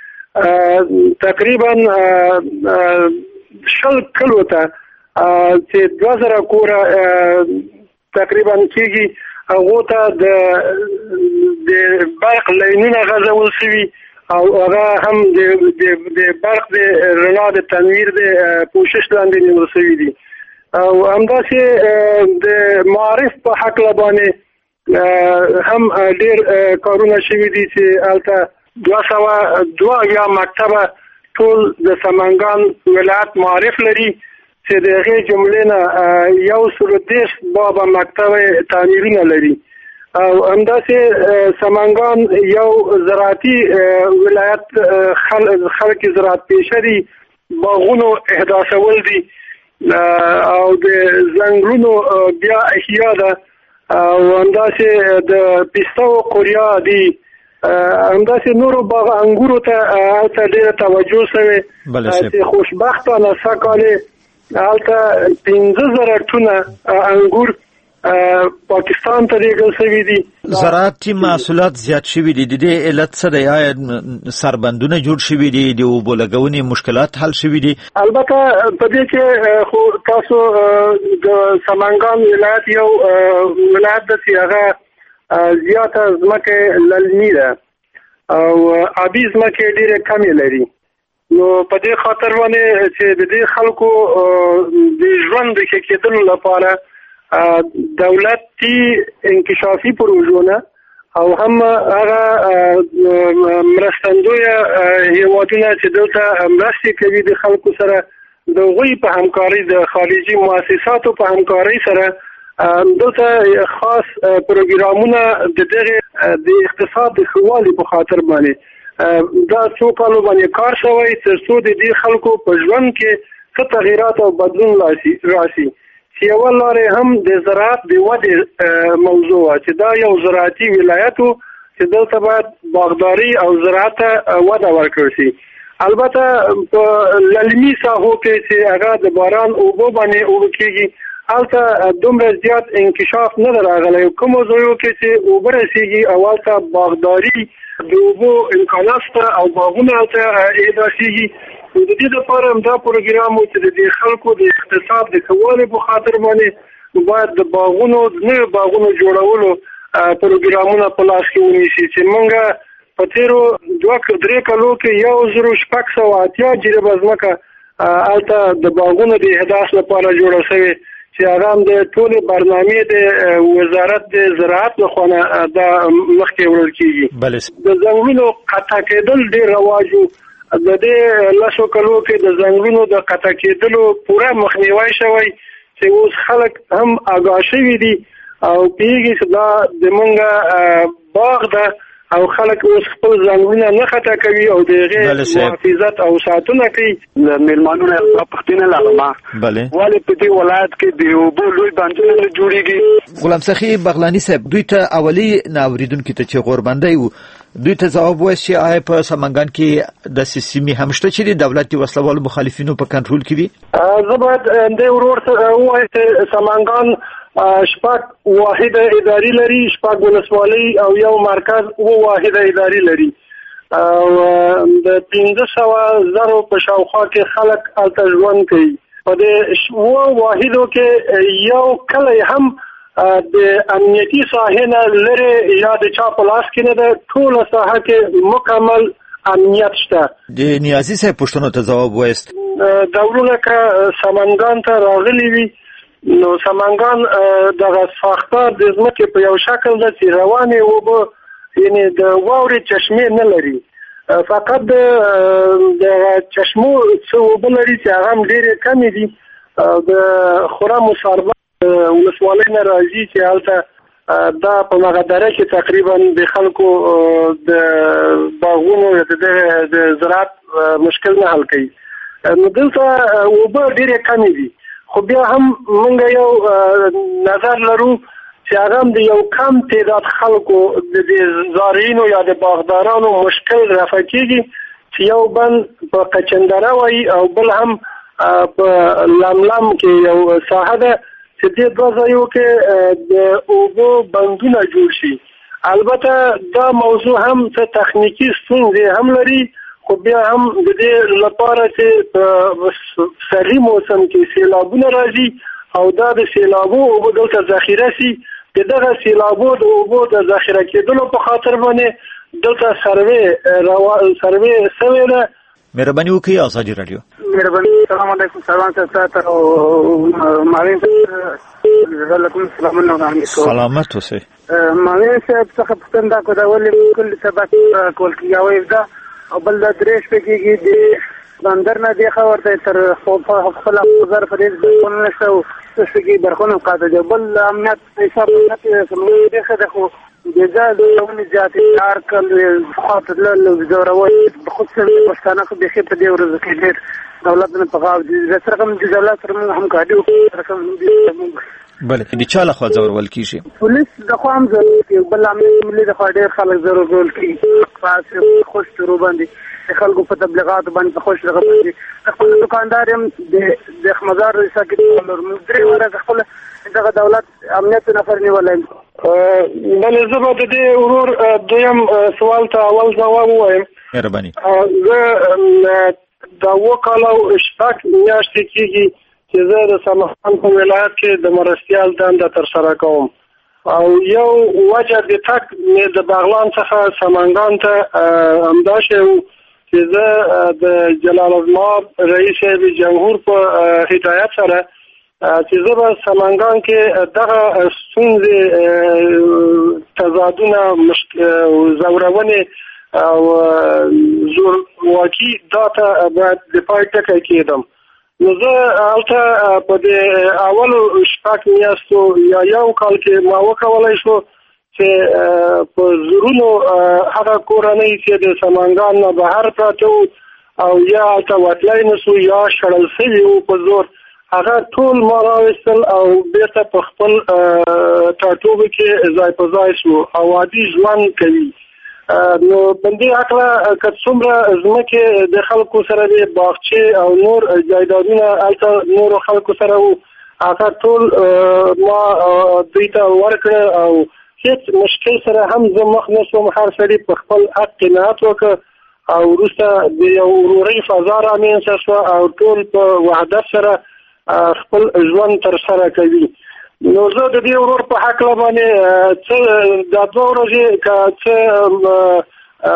کې تقریبا شل کلو ته چې دوه زره کوره تقریبا کېږي، هغو ته د برق لینونه غځول شوي، او هغه هم د برق د رڼا د تنویر د پوشش لاندې نیول شوي دي. او همداسې د معارف په هکله باندې هم ډېر کارونه شوي دي چې هلته دوه سوه دوه اویا مکتبه ټول د سمنګان ولایت معارف لري، چې د هغې جملې نه یو سلو دېرش بابه مکتبه تعمیرونه لري. او همداسې سمنګان یو زراعتي ولایت، خلک زراعت پیشه دي، باغونو احداثول دي، او د ځنګلونو بیا احیا ده، او همداسې د پیسته و قوریا دي. همداسې نورو باغ انګورو ته هلته ډېره توجه شوې چې خوشبختانه سږ کال هلته پنځه زره ټونه انګور پاکستان ته لیږل شوي دي. زراعتي محصولات زیات شوي دي. د دې علت څه دی؟ آیا سربندونه جوړ شوي دي؟ د اوبو لګونې مشکلات حل شوي دي؟ البته په دې کې خو تاسو د سمنګان ولایت یو ولایت د چې هغه زیاته ځمکه للمي ده او آبي ځمکې ډېرې کمې لري. نو په دې خاطر باندې چې د دې خلکو د ژوند د ښه کېدلو لپاره دولتي انکشافي پروژونه او هم هغه مرستندویه هیوادونه چې دلته مرستې کوي د خلکو سره د هغوی په همکاري د خارجي مؤسساتو په همکاري سره دلته خاص پروګرامونه د دغه د اقتصاد د ښه والي په خاطر باندې دا څو کالو باندې کار شوی تر څو د دې خلکو په ژوند کې څه تغیرات او بدلون راشي. یو لارې هم د زراعت د ودې موضوع چې دا یو زراعتي ولایت چې دلته باید باغداري او زراعت وده ورکړل شي. البته په للمي ساحو کې چې هغه د باران اوبو باندې اوبه کېږي هلته دومره زیات انکشاف نه ده راغلی. کومو ځایو کې چې اوبه رسېږي او هلته باغداري د اوبو امکانات شته او باغونه هلته اهدا کېږي. د دې لپاره هم دا پروګرام و چې د دې خلکو د اقتصاد د ښه والي په خاطر باندې باید د باغونو د نویو باغونو جوړولو پروګرامونه په لاس کې ونیسي چې موږ په تېرو دوه درې کالو کې یو زرو شپږ سوه اتیا جریبه ځمکه هلته د باغونو د احداث لپاره جوړه شوې چې هغه هم د ټولې برنامې د وزارت د زراعت لخوا نه دا مخکې وړل کېږي. د ځنګلونو قطع کېدل ډېر رواج و. د دې لسو کلو کې د ځنګلونو د قطع کېدلو پوره مخنیوی شوی چې اوس خلک هم آګاه شوي دي او پوهېږي چې دا د مونږ باغ ده او خلک اوس خپل ځنګلونه نه قطع کوي او د هغې محافظت او ساتنه کوي. د مېلمانو نه پوښتنه لرم ولې په دې ولایت کې د اوبو لوی بندونه نه جوړېږي؟ غلام سخي بغلاني صاحب، دوی ته اولي ناورېدونکي ته چې غوربندی و دوی ته ځواب وایي چې آیا په سمنګان کې د سیمې هم شته چې د دولت د وسلوالو مخالفینو په کنټرول کې وي؟ زه باید د ورور سره ووایم چې سمنګان شپږ واحده اداري لري، شپږ ولسوالۍ او یو مرکز اووه واحده اداري لري او د پنځه سوه زرو په شاوخوا کې خلک هلته ژوند کوي. په دې اووه واحدو کې یو کلی هم د امنیتي ساحې نه لرې یا د چا په لاس کې نه ده. ټوله ساحه کې مکمل امنیت شته. د نیازي صاحب پوښتنو ته ځواب وایست. ډولونه که سمنګان ته راغلي وي نو سمنګان دغه ساختار د ځمکې په یو شکل ده چې روانې اوبه یعنې د واورې چشمې نه لري، فقط د چشمو څه اوبه لري چې هغه هم ډېرې کمې دي. د خورم و ساربا ولسوالۍ نه راځي چې هلته دا په هغه دره کې تقریبا د خلکو د باغونو د زراعت مشکل نه حل کوي. نو دلته اوبه ډېرې کمې دي، خو بیا هم موږ یو نظر لرو چې هغه هم د یو کم تعداد خلکو د زارعینو یا د باغدارانو مشکل رفع کېږي چې یو بند په قچندره وایي او بل هم په لملم کې یو ساحه ده چې دې دوه ځایو کې د اوبو بندونه جوړ شي. البته دا موضوع هم څه تخنیکي ستونزې هم لري، خو بیا هم د دې لپاره چې په سري موسم کې سیلابونه راځي او دا د سیلابو اوبه دلته ذخیره شي. د دغه سیلابو د اوبو د ذخیره کېدلو په خاطر باندې دلته سروې سروې شوې ده. مهرباني وکړئ ازادي راډیو. مهرباني. السلام علیکم. سلام تاسو او مالین علیکم السلام. سلامت اوسئ. مالین صاحب څخه پوښتنه دا کوله ولې کل سبق کول کیږي دا او بل د درېش په کې د بندر نه دی خبرته تر خپل خپل ظرف دې په نشو څه برخونه قاعده بل امنیت حساب نه کوي دغه خو جزاء لون جاتي اركل خاطر له زوروي بخصوص مستانه خو به په دې ورځ کې دولت نه پغاو دي رقم د دولت سره هم کاډي رقم بله د چا لخوا ځورول کیږي؟ پولیس د خوا هم ضروري کوي، بل امنیت ملي د خوا ډېر خلک ضرورول کوي په خوش تورو باندې د خلکو په تبلیغاتو باندې په خوش رغب باندې خپل دکاندار هم د خمزار رئیسه کې موږ درې ورځې خپل دغه دولت امنیت نفر نیولی. بله زه به د دې ورور دویم سوال ته اول ځواب ووایم. مهرباني. زه دا اووه کاله او شپږ میاشتې کېږي چې زه د سمنګان په ولایت کې د مرستیال دنده ترسره کوم او یو وجه د تګ مې د بغلان څخه سمنګان ته همدا شی و چې زه د جلال الدین رئیس جمهور په هدایت سره چې زه به سمنګان کې دغه ستونزې تضادونه زورونې او زور واقعي دا ته باید د پای ټکی کېدم. نو زه هلته په د اولو شپږ میاشتو یا یو کال کې ما وکولی شو چې په زرونو هغه کورنۍ چې د سمنګان نه بهر پراته وو او یا هلته وتلی نه سو یا شړل سوي وو په زور، هغه ټول ما راوستل او بیرته په خپل ټاټوبه کې ځای په ځای شو او عادي ژوند کوي. نو بندې حقله که څومره ځمکې د خلکو سره د باغچې او نور جایدادونه هلته نورو خلکو سره وو هغه ټول ما دوی ته ورکړه او هیڅ مشکل سره هم زه مخ نه شوم. هر سړي په خپل حق قناعت وکړه او وروسته د یو ورورۍ فضا رامنځته شوه او ټول په وحدت سره خپل ژوند ترسره کوي. نو زه د دې ورور په حقله باندې څه دا دوه ورځې که څه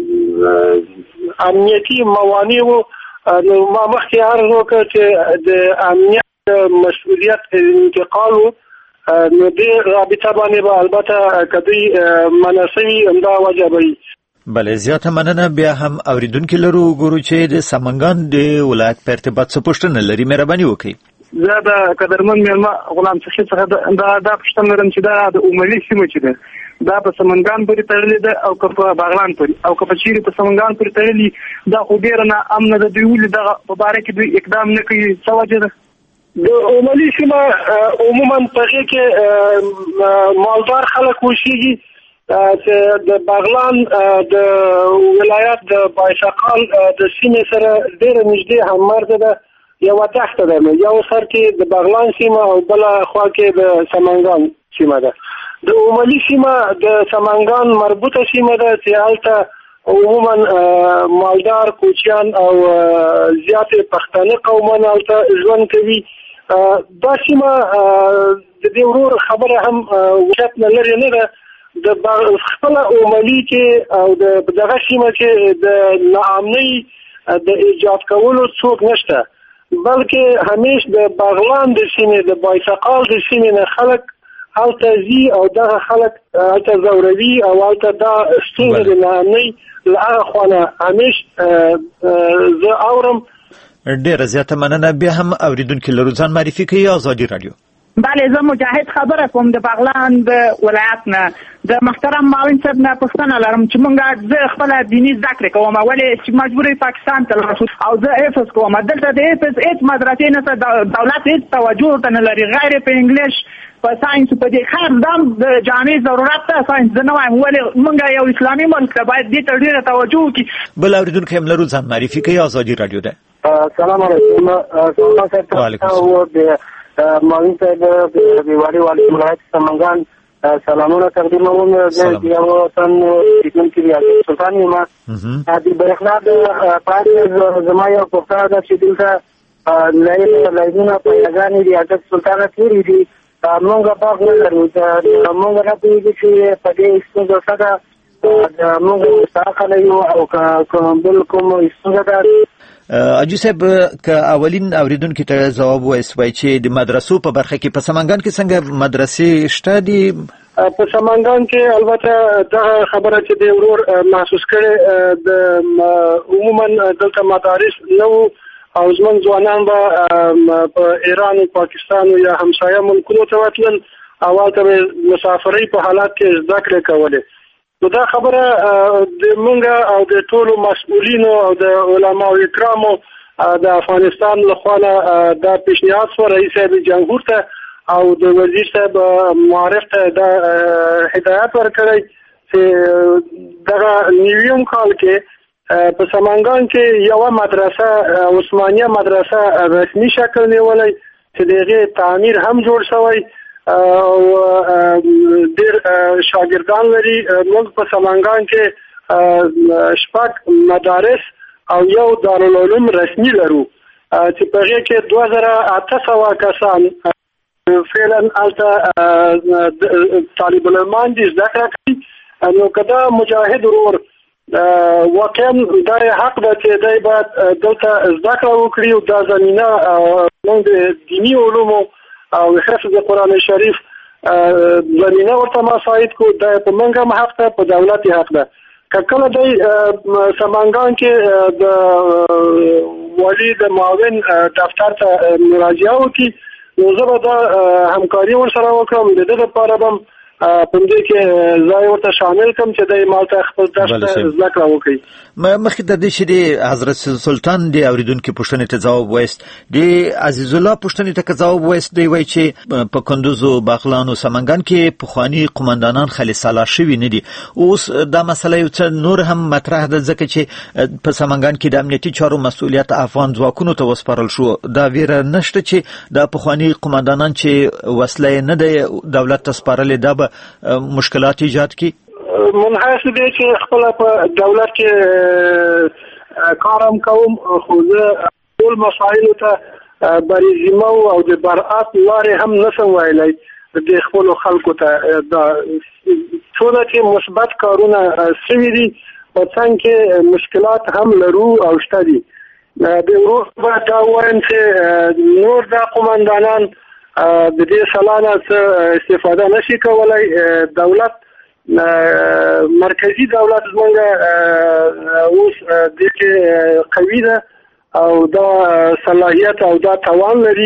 امنیتي موانع وو نو ما مخکې عرض وکړ چې د امنیت مسؤلیت انتقال وو نو دې رابطه باندې به البته که دوی منع سوي همدا وجه به وي. بله زیاته مننه. بیا هم اورېدونکي لرو ګورو چې د سمنګان د ولایت په ارتباط څه پوښتنه لري. مهرباني وکړئ. زه د قدرمن میلمه غلام سخي څخه دا دا پوښتنه لرم چې دا د عملي سیمه چې ده دا په سمنګان پورې تړلې ده او که په بغلان پورې او که په چیرې په سمنګان پورې تړلې دا خو ډېره نا امنه ده. دوی ولې دغه په باره کې دوی اقدام نه کوي؟ څه وجه ده؟ د عملي سیمه عموما په هغې کې مالدار خلک اوسېږي چې د بغلان د ولایت د بایسقال د سیمې سره ډېره نږدې هممرزه ده. یوه دښته ده، نو یو سر کې د بغلان سیمه او بله خوا کې د سمنګان سیمه ده. د عملي سیمه د سمنګان مربوطه سیمه ده چې هلته عموما مالدار کوچیان او زیاتې پښتانه قومونه هلته ژوند کوي. دا سیمه د دې ورور خبره هم وجهت نه لرې نه ده د خپله عملي کې او د دغه سیمه کې د ناامنۍ د ایجاد کولو څوک نشته، بلکې همیش د بغلان د سیمې د بایسقال د سیمې نه خلک هلته ځي او دغه خلک هلته ځوروي او هلته دا ستونزه د ناامنۍ له هغه خوا نه همیش زه اورم. ډېره زیاته مننه. بیا هم اورېدونکي لرو. ځان معرفي کوي. ازادي راډیو. بله زه مجاهد خبره کوم د بغلان د ولایت نه. د محترم معاون صاحب نه پوښتنه لرم چې مونږ زه خپله دیني زده کړې کوم ولې چې مجبور پاکستان ته لاړ شو او زه ایفز کوم. دلته د ایفز هېڅ مدرسې نشته، دولت هېڅ توجه ورته نه لري، غیر په انګلیش په ساینس په دې خیر دام د جامعې ضرورت ته ساینس زه نه وایم ولې مونږ یو اسلامي ملک ته باید دې ته ډېره توجه وکړي. بل اورېدونکی هم لرو. ځان معرفي کوي. ازادي راډیو ده. سلام علیکم. وعلیکم معاون صاحب د دیوالي والي ولایت سمنګان سلامونه تقدیموم. د یو تن لیدونکي ریاض سلطان یم. د برېښنا د پاتې زما یو پوښتنه ده چې دلته لایدونه پیاګانې ریاض سلطانه تېرې دي مونږ باغ نه لرو. مونږ نه پوهېږو چې په دې ستونزو سره مونږ مستحقه نه یو او که بل کوم ستونزه ده. اجي صاحب که اولین اوریدونکو ته ځواب وایي چې د مدرسو په برخه کې په سمنګان کې څنګه مدرسې شته دي؟ په سمنګان کې البته دا خبره چې د ورور محسوس کړي د عموما دلته مدارس نو او زمون ځوانان به په ایران او پاکستان یا همسایه ملکونو ته وتل او هلته مسافرۍ په حالات کې زده کړې کولې. نو دا خبره د مونږ او د ټولو مسؤلینو او د علماو کرامو د افغانستان له خوا دا پیشنهاد شو رئیس جمهور ته او د وزیر صاحب معرف ته د هدایت ورکړی چې دغه نیویم کال کې په سمنګان کې یو مدرسه عثمانیه مدرسه رسمي شکل نیولای چې دغه تعمیر هم جوړ شوی او ډیر شاګردان لري. موږ په سمنګان کې شپږ مدارس او یو دارالعلوم رسمي لرو چې په هغه کې دوه زره اته سوه کسان فعلا البته طالب العلمان دي زده کړه کوي. نو کدا مجاهد ورور واقعا دا حق ده چې دای باید دلته زده کړه وکړي او دا زمينه موږ د دینی علومو او حفظ قرآن شریف زمينه ورته مساعد کو دا په منګه هم حق ده، په دولت حق ده. کله دای سمنګان کې د والی د معاون دفتر ته مراجعه وکړي نو زه به دا همکاري ورسره وکړم. د دې لپاره به په دې کې ځای ورته شامل کوم چې د مالته خپل درس زده کړه وکړي. مخکې د دې چې د حضرت سلطان د اوریدونکو پوښتنې ته ځواب وایست، د عزیز الله پوښتنې ته ځواب وایست. دی وایي چې په کندوز او باغلان او سمنګان کې پخوانی قومندانان خالي سالا شوي نه دي. اوس دا مسله یو څه نور هم مطرح ده ځکه چې په سمنګان کې د امنیتي چارو مسؤلیت افغان ځواکونو ته وسپارل شو. دا ویره نشته چې د پخوانی قومندانان چې وسله نه دی دولت ته سپارلې دا مشکلات ایجاد کی. منحصر دی چې خپل په دولت کې کارم کوم خو زه ټول مسایل ته بریزمو او د برعت لارې هم نشم ویلی د خپل خلکو ته. دا څونه چې مثبت کارونه شوي دي په څنګ کې مشکلات هم لرو او شته دي. د ورور به دا وایم چې نور د قومندانان د دې سلانه استفاده نشي کولای. دولت مرکزی دولت زمونږ اوس د کې قوي ده او دا صلاحیت او دا توان لري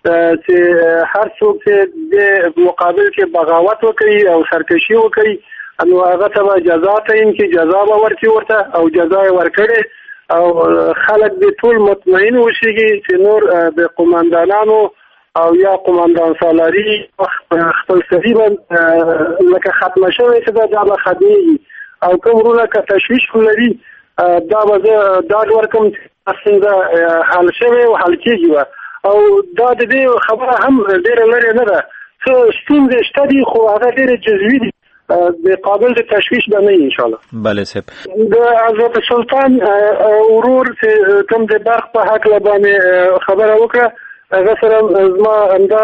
چې هر څوک چې د مقابل کې بغاوت وکړي او سرکشي وکړي نو هغه ته جزا تعین کې جزا به ورکړي ورته او جزا یې ورکړي او خلک د ټول مطمئن وشيږي چې نور د قومندانانو او یا قومندان سالاری خپل سری باندې لکه ختمه شوی چې دا د خدمتي او کومونه که تشویش ولري دا به دا ورکم څنګه حل شوی او حل کیږي او دا د دې خبره هم ډیره لري نه ده څه ستونزې شته دي خو هغه ډیره جزوي دي د قابل د تشویش به نه ان شاء الله. بله صاحب د حضرت سلطان ورور چې کوم د برخ په حق باندې خبره وکړه هغه سره زما انده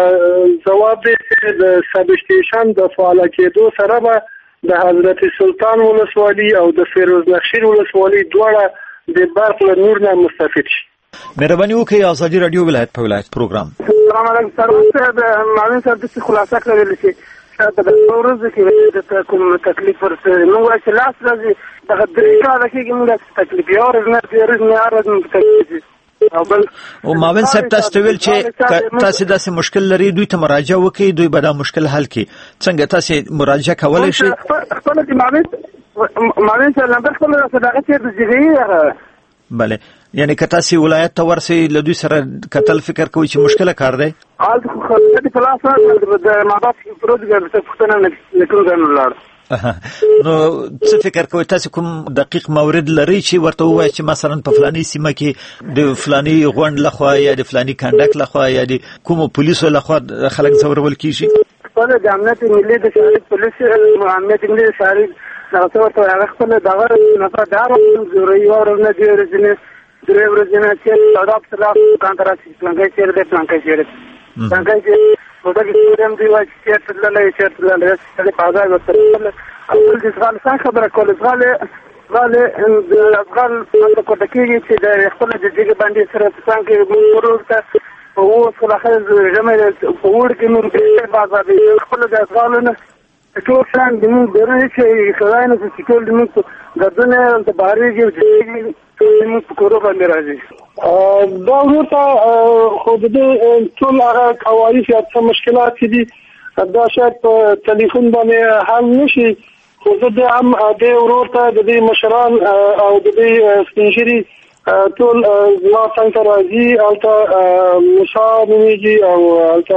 جواب دی چې د سب سټیشن د فعال کېدو سره به د حضرت سلطان ولسوالي او د فیروز نخشیر ولسوالي دواړه د برق له نور نه مستفید شي. مهرباني وکړئ ازادي رادیو ولایت په ولایت پروګرام. السلام علیکم سر د معلوم سره د خلاصه کړل شي شاته د ورځ کې د کوم تکلیف ورته نو چې لاس راځي د درې کاله کې موږ تکلیف یو ورځ نه ورځ نه ورځ تکلیف او معاون صاحب تاسو ته ویل چې تاسو داسې مشکل لري دوی ته مراجعه وکړئ دوی به دا مشکل حل کړي. څنګه تاسو مراجعه کولی شئ؟ خپل د معاون معاون سره نمبر خپل صداقت د جګړې بله یعنی که تاسو ولایت ته ورسئ له دوی سره کتل فکر کوئ چې مشکله کار دی حال خو د خلاص د ماباس پروګرام څخه پښتنه نه کوم لاړ نو څه فکر کوئ تاسو کوم دقیق مورد لري چې ورته وایي چې مثلا په فلاني سیمه کې د فلاني غونډ لخوا یا د فلاني کنډک لخوا یا د کومو پولیسو لخوا خلک ځورول کیږي؟ خپل د امنیت ملي د شهري پولیس امنیت ملي شهري دغه ورته هغه خپل دغه نفر دار زوري ورنه دی ورځنه درې ورځنه چې اډاپ سره کانتراکټ څنګه چې د څنګه چې څنګه چې ودا کې هم دی وايي چې تللې چې تللې چې په هغه وخت اول د ځان څخه خبره کوله ځاله ځاله د افغان په کوټه کې چې د خپل د جګ باندې سره څنګه مرور ته او خلاصه جمع په ور کې نور په بازار دی خپل د افغانونو ټول څنګه د موږ درې چې خدای نه چې ټول د موږ غدونه ته باري کې چې موږ کورو باندې راځي دا ورته خو د ټول هغه کواليس یا څه مشکلات دي دا شاید په ټلیفون باندې حل نشي خو د هم د ورته د دې مشران او د دې سپینشري ټول لا څنګه راځي او ته مشا نوميږي او ته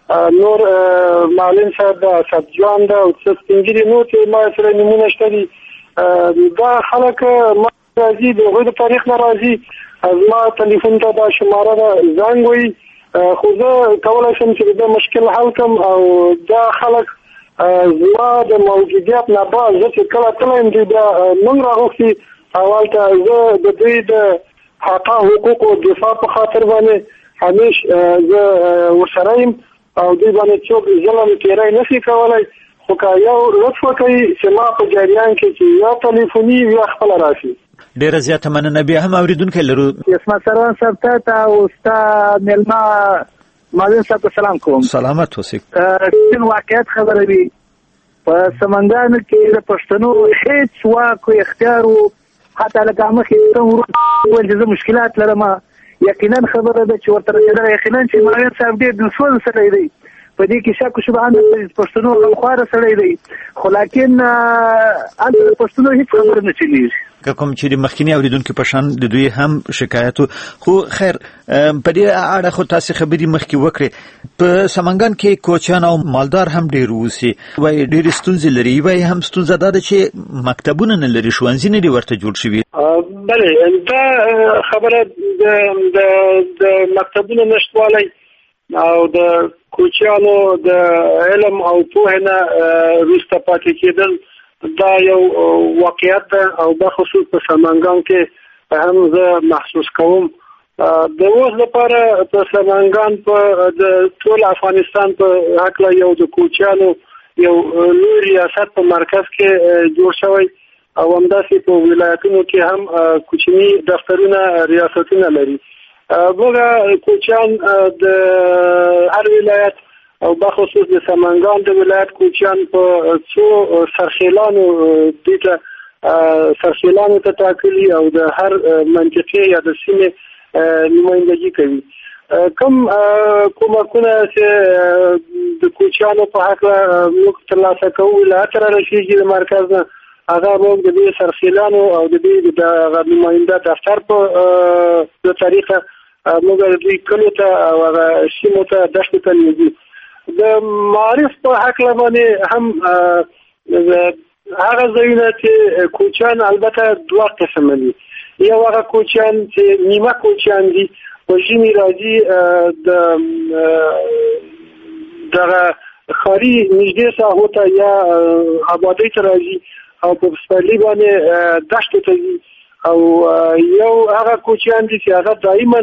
نور معلم صاحب د اسدجان د او سپینګری نو چې ما سره نمونه شته دي دا خلک ما راځي د غوډ تاریخ ناراضي از ما ټلیفون ته دا شماره دا زنګ وي خو زه کولای شم چې دا مشکل حل کم او دا خلک زما د موجودیت نه بعد زه چې کله کله دې دا نن راغوښتي اول ته زه د دې د حق حقوق او دفاع په خاطر باندې همیش زه ورسره یم او دې باندې څوک ظلم تیری نشي کولای خو که یو لطف وکړي چې ما په جریان کې چې یا ټلیفوني یا خپله راشي. ډېره زیاته مننه. بیا هم اورېدونکی لرو. اسمت سروان صاحب ته ته او ستا میلمه معلم صاحب ته سلام کوم. سلامت اوسئ. رښتین واقعیت خبره وي په سمنګانو کې د پښتنو هېڅ واک او اختیار و حتی لکه مخکې وویل چې زه مشکلات لرم یقینا خبره ده چې ورته رسېدله یقینا چې معلم صاحب ډېر دلسوز سړی دی په دې کې شک و شبهه نشته چې پښتنو غمخواره سړی دی خو لیکن هلته د پښتنو هېڅ خبره نه چلېږي که کوم چې د مخکیني اورېدونکو په شان د دوی هم شکایت و خو خیر په دې اړه خو تاسې خبرې مخکې وکړې په سمنګان کې کوچیان او مالدار هم ډېر اوسي وایي ډېرې ستونزې لري وایي هم ستونزه دا ده چې مکتبونه نه لري ښوونځي نه دي ورته جوړ شوي. بله دا خبره د مکتبونو نشتوالی او د کوچیانو د علم او پوهې نه وروسته پاتې کېدل دا یو واقعیت ده او بخصوص په سمنګان کې هم زه محسوس کوم. د اوس لپاره په سمنګان په د ټول افغانستان په هکله یو د کوچیانو یو لوی ریاست په مرکز کې جوړ شوی او همداسې په ولایتونو کې هم کوچني دفترونه ریاستونه لري. موږ کوچیان د هر ولایت او بخصوص د سمنګان د ولایت کوچیان په څو سرخیلانو دیته سرخیلانو ته ټاکلي او د هر منطقې یا د سیمې نمایندګي کوي. کوم کومکونه چې د کوچیانو په حق موږ ترلاسه کوو ولایت را رسېږي د مرکز نه هغه موږ د دې سرخیلانو او د دې د نماینده دفتر په طریقه موږ د دوی کلو ته او هغه سیمو ته دښتو ته لیږو. د معارف په حق باندې هم هغه ځایونه چې کوچیان البته دوه قسمه دي. یو هغه کوچیان چې نیمه کوچیان دي په ژمي راځي د دغه ښاري نږدې ساحو ته یا آبادۍ ته راځي او په پسرلي باندې دښتو ته ځي او یو هغه کوچیان دي چې هغه دایما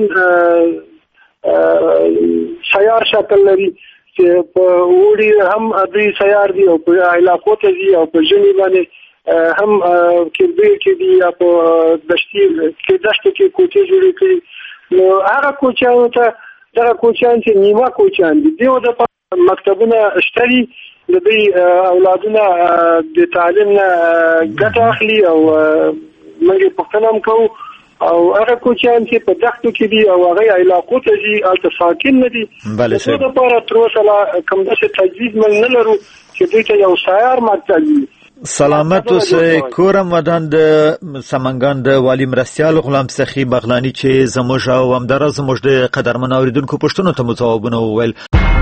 سیار شکل لري چې په وړي هم دوی سیار دي او په علاقو ته دي او په ژمي باندې هم کېدې کې دي یا په دشتي کې دشتو کې کوچې جوړې کړي. نو هغه کوچیانو ته دغه کوچیان چې نیمه کوچیان دي دیو د مکتبونه شته دي د دوی اولادونه د تعلیم نه ګټه اخلي او موږ پوښتنه هم کوو او هغه کوچیان چې په دښتو کې دي او هغه علاقو ته ځي هلته ساکن نه دي د دې لپاره تر اوسه کوم داسې تجویز موږ نه لرو چې دوی ته یو سیار مکتب وي. سلامت اوسئ. کورم ودان د سمنګان د والي مرستیال غلام سخي بغلاني چې زموږ او همدارا زموږ د قدرمن اوریدونکو پوښتنو ته مو ځوابونه وویل.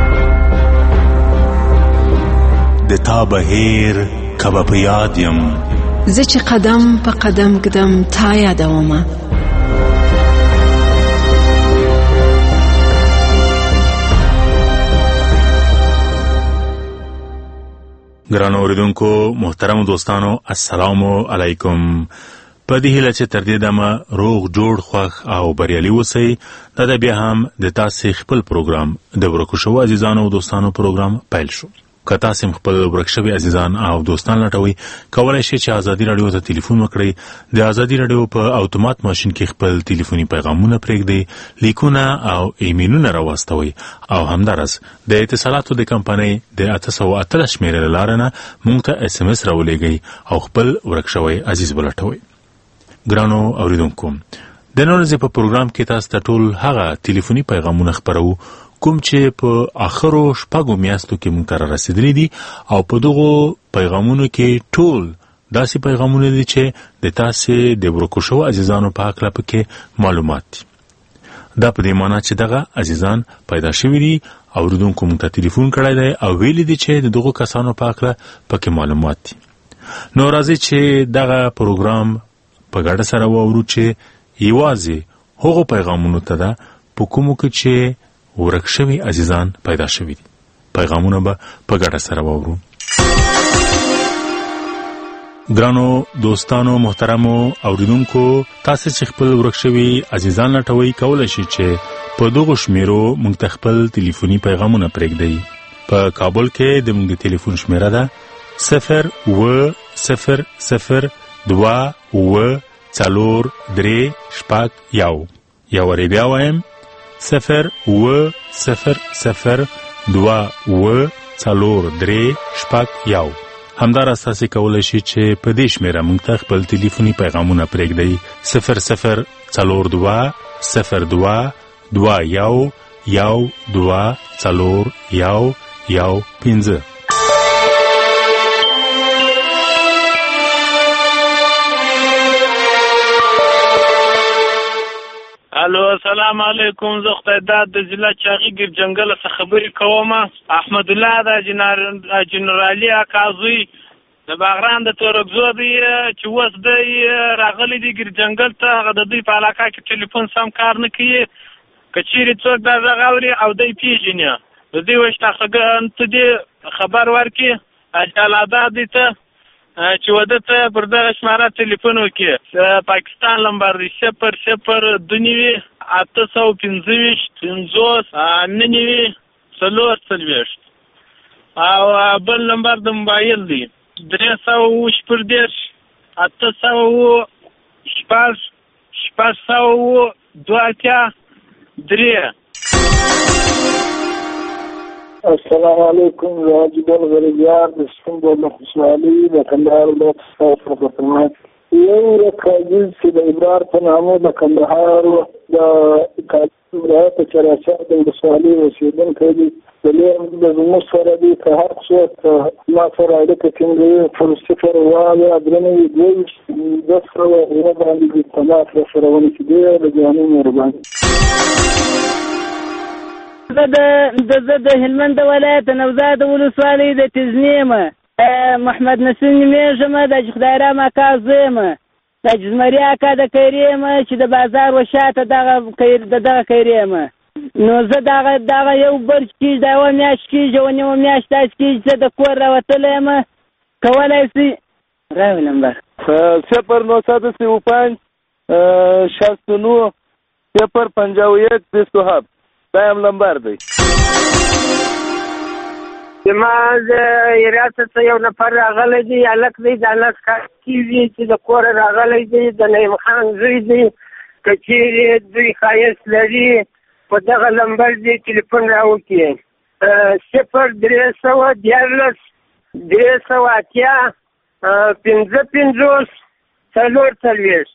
د تا بهیر کبه په یاد یم زه چې قدم په قدم ږدم تا یادومه ګرانو اوریدونکو محترم دوستانو السلام علیکم. په دې هیله چې تر دې دمه روغ جوړ خوښ او بریالي اوسئ. دا د بیا هم د تاسې خپل پروګرام د ورکو شوو عزیزانو او دوستانو پروګرام پیل شو. که تاسې خپل ورک شوي عزیزان او دوستان لټوئ کولی شئ چې ازادي راډیو ته ټلیفون وکړئ. د ازادي راډیو په اتومات ماشین کې خپل ټلیفوني پیغامونه پرېږدئ، لیکونه او ایمیلونه راواستوئ او همدارس د اتصالاتو د کمپنۍ د اته سوه اتلس شمېرې له لارې نه موږ ته اس ام اس راولېږئ او خپل ورک شوی عزیز ولټوئ. ګرانو اوریدونکو د نن ورځې په پروګرام کې تاسو ته ټول هغه ټلیفوني پیغامونه خپروو کوم چې په آخرو شپږو میاشتو کې مونږ ته رسیدلي دي او په دغو پیغامونو کې ټول داسې پیغامونه دي چې د تاسې د ورکو شوو عزیزانو په هکله پکې معلومات دي. دا په دې معنی چې دغه عزیزان پیدا شوي دي اوریدونکو موږ ته ټلیفون کړی دی او ویلي دي چې دغه کسانو په اړه پکې معلومات دي. نو راځي چې دغه پروګرام په ګډه سره واورو چې یوازې هغو پیغامونو ته ده په کومو کې چې ورک شوي عزیزان پیدا شوي دي. پیغامونه به په ګډه سره واورو. ګرانو دوستانو محترمو اوریدونکو، تاسو چې خپل ورک شوي عزیزان لټوي کولای شئ چې په دغه شمیرو موږ ته خپل ټلیفوني پیغامونه پرېږدئ. په کابل کې د موږ د ټلیفون شمیره ده صفر و صفر صفر دوا و څلور درې شپږ یو. یا ورې بیا وایم صفر و صفر صفر دوا و څلور درې شپږ یو. همداراز تاسو کولی شئ چې په دې شمیره موږ ته خپل ټلیفوني پیغامونه پرېږدئ. صفر صفر څلور دوه صفر دوه دوه یو یو دوه څلور یو یو پنځه. الو السلام علیکم. زه خدای داد د ضلع چاغي ګر جنگل څخه خبرې کوم. احمد الله د جنرالي اکازوی د باغران د تورګزو دی چې وس د راغلي دی ګر جنگل ته هغه د دوی په علاقه کې ټلیفون سم کار نه کوي. کچېری څوک دا غاوري او د پیژنې د دې وشته ته دې خبر ورکي اجالاده دي ته چې ودته پر دغه شماره ټلیفون وکړي. پاکستان نمبر دی صفر صفر دنیوي اته سوه پنځه ویشت پنځوس نهه نوي څلور څلوېښت او بل نمبر د موبایل دی درې سوه اووه شپږدېرش اته سوه اووه شپږ شپږ سوه اووه دوه اتیا درې. السلام علیکم. راجب الغریبیار د سپین بولد خوشحالي د کندهار ولایت ستاسو په خدمت. یو رکاجیز چې د ابرار په نامه د کندهار د کابل ولایت چراسا د ولسوالۍ اوسېدونکی دی. د لوی زموږ سره دی که هر څوک ما سره اړیکه ټینګوي پر صفر اووه درې نوي دوه ویشت دوه سوه اووه باندې تماس راسره ونیسي. ډېره د جانۍ مهرباني. زه د د هلمند ولایت نوزاد ولسوالۍ د تزنیم محمد نسیم نومیږم. د خدای رحم اکا زوی یم. د جزمري اکا د کیرې یم چې د بازار وشاته دغه د دغه کیرې یم. نو زه دغه دغه یو برج کېږي د یوه میاشت کېږي یوه نیمه میاشت داسې کېږي چې د کور راوتلی یم. کولی شي راوي نمبر صفر نو ساته سی و پنج شست و نو صفر پنجاه و یک بیست و هفت دایم نمبر دی. ما د ایریا څخه یو نفر راغلی دی هلک دی د هلک کار کېږي چې د کوره راغلی دی د نعیم خان زوی دی. که چېرې دوی ښایست لري په دغه نمبر دی ټلیفون راوکړي صفر درې سوه دیارلس درې سوه اتیا پنځه پنځوس څلور څلوېښت.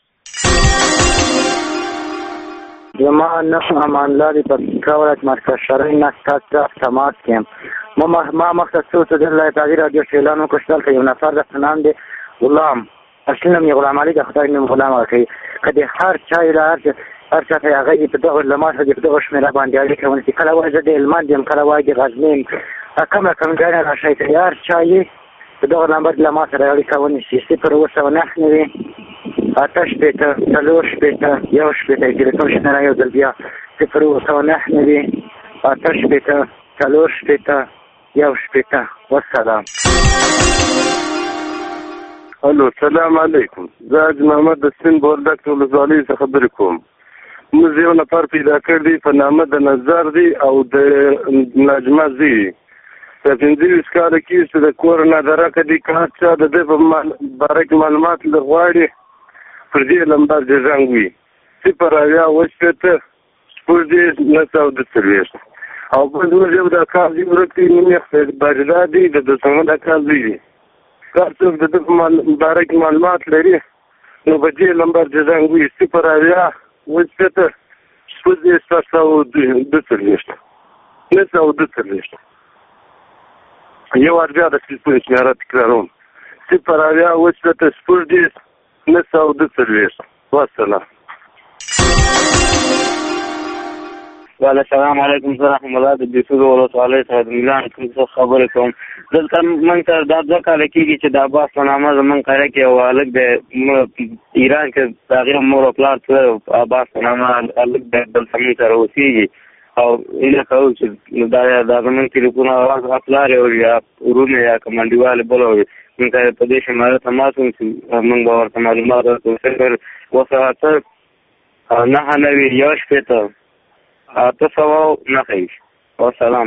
زما نفس امان الله دی په پکتیکا ولایت مرکز شرعي نه ستاسو سره تماس کې یم. ما مخکې څو څه دلته تغییر راډیو چې اعلان وکړ چې دلته یو نفر درته نام دی غلام اصلي نوم یې غلام علي د خدای نوم غلام ورکوي. که د هر چا یې هر چا ته هغه یې په دغه له ما سره په دغه شمېره باندې اړیکه ونیسي. کله وایي زه د هلمند یم کله وایي د غزني یم کم کم ځای نه راشئ که هر چا یې په دغه نمبر له ما سره اړیکه ونیسي. صفر اووه سوه نهه نوي اته شپېته څلور شپېته یو شپېته یې ټلیفون شمېره یو ځل بیا صفر اووه سوه نهه نوي اته شپېته څلور شپېته یو شپېته. والسلام. الو سلام علیکم. زه حاج محمد د سپین بولدک ولسوالۍ څخه خبرې کوم. موږ یو نفر پیدا کړ دی په نامه د نظر دی او د نجمه زی په پنځه ویشت کاله کې چې د کور نه درکه دی که هر چا د دې په باره کې معلومات غواړي پر دې نمبر دې زنګ وي صفر اویا اوه شپېته شپږ دېرش نهه سوه دوه څلوېښت. او بل زموږ یو د اکا زوی ورک دی نوم یې باجدا دی د دوست محمد اکا زوی دی. که هر څوک د ده په باره کې معلومات لري نو په دې نمبر دې زنګ وي صفر اویا اوه شپېته شپږ دېرش شپږ سوه دوه څلوېښت نهه سوه دوه څلوېښت. یو وار بیا د ټلیفون شمېره تکراروم صفر اویا اوه شپېته شپږ دېرش نهه سوه دوه څلوېښت. والسلام. السلام علیکم زه رحم الله د بیسود ولسوالۍ څخه د میلان څخه خبرې کوم. دلته موږ ته دا دوه کاله کېږي چې د عباس په نامه زموږ قریه کې یو هلک دی ایران کې د هغې مور او پلار څه عباس په نامه هلک دی دلته موږ سره اوسېږي او هیله کوو چې دا دا زموږ ټلیفون پلار یې یا ورونه یا که منډیوالې بله وي موږ ته په دې شماره تماس وم چې موږ به ورته معلومات ورکړو. صفر اوه سوه اته نهه نوي یو شپېته اته سوه نهه وسلام.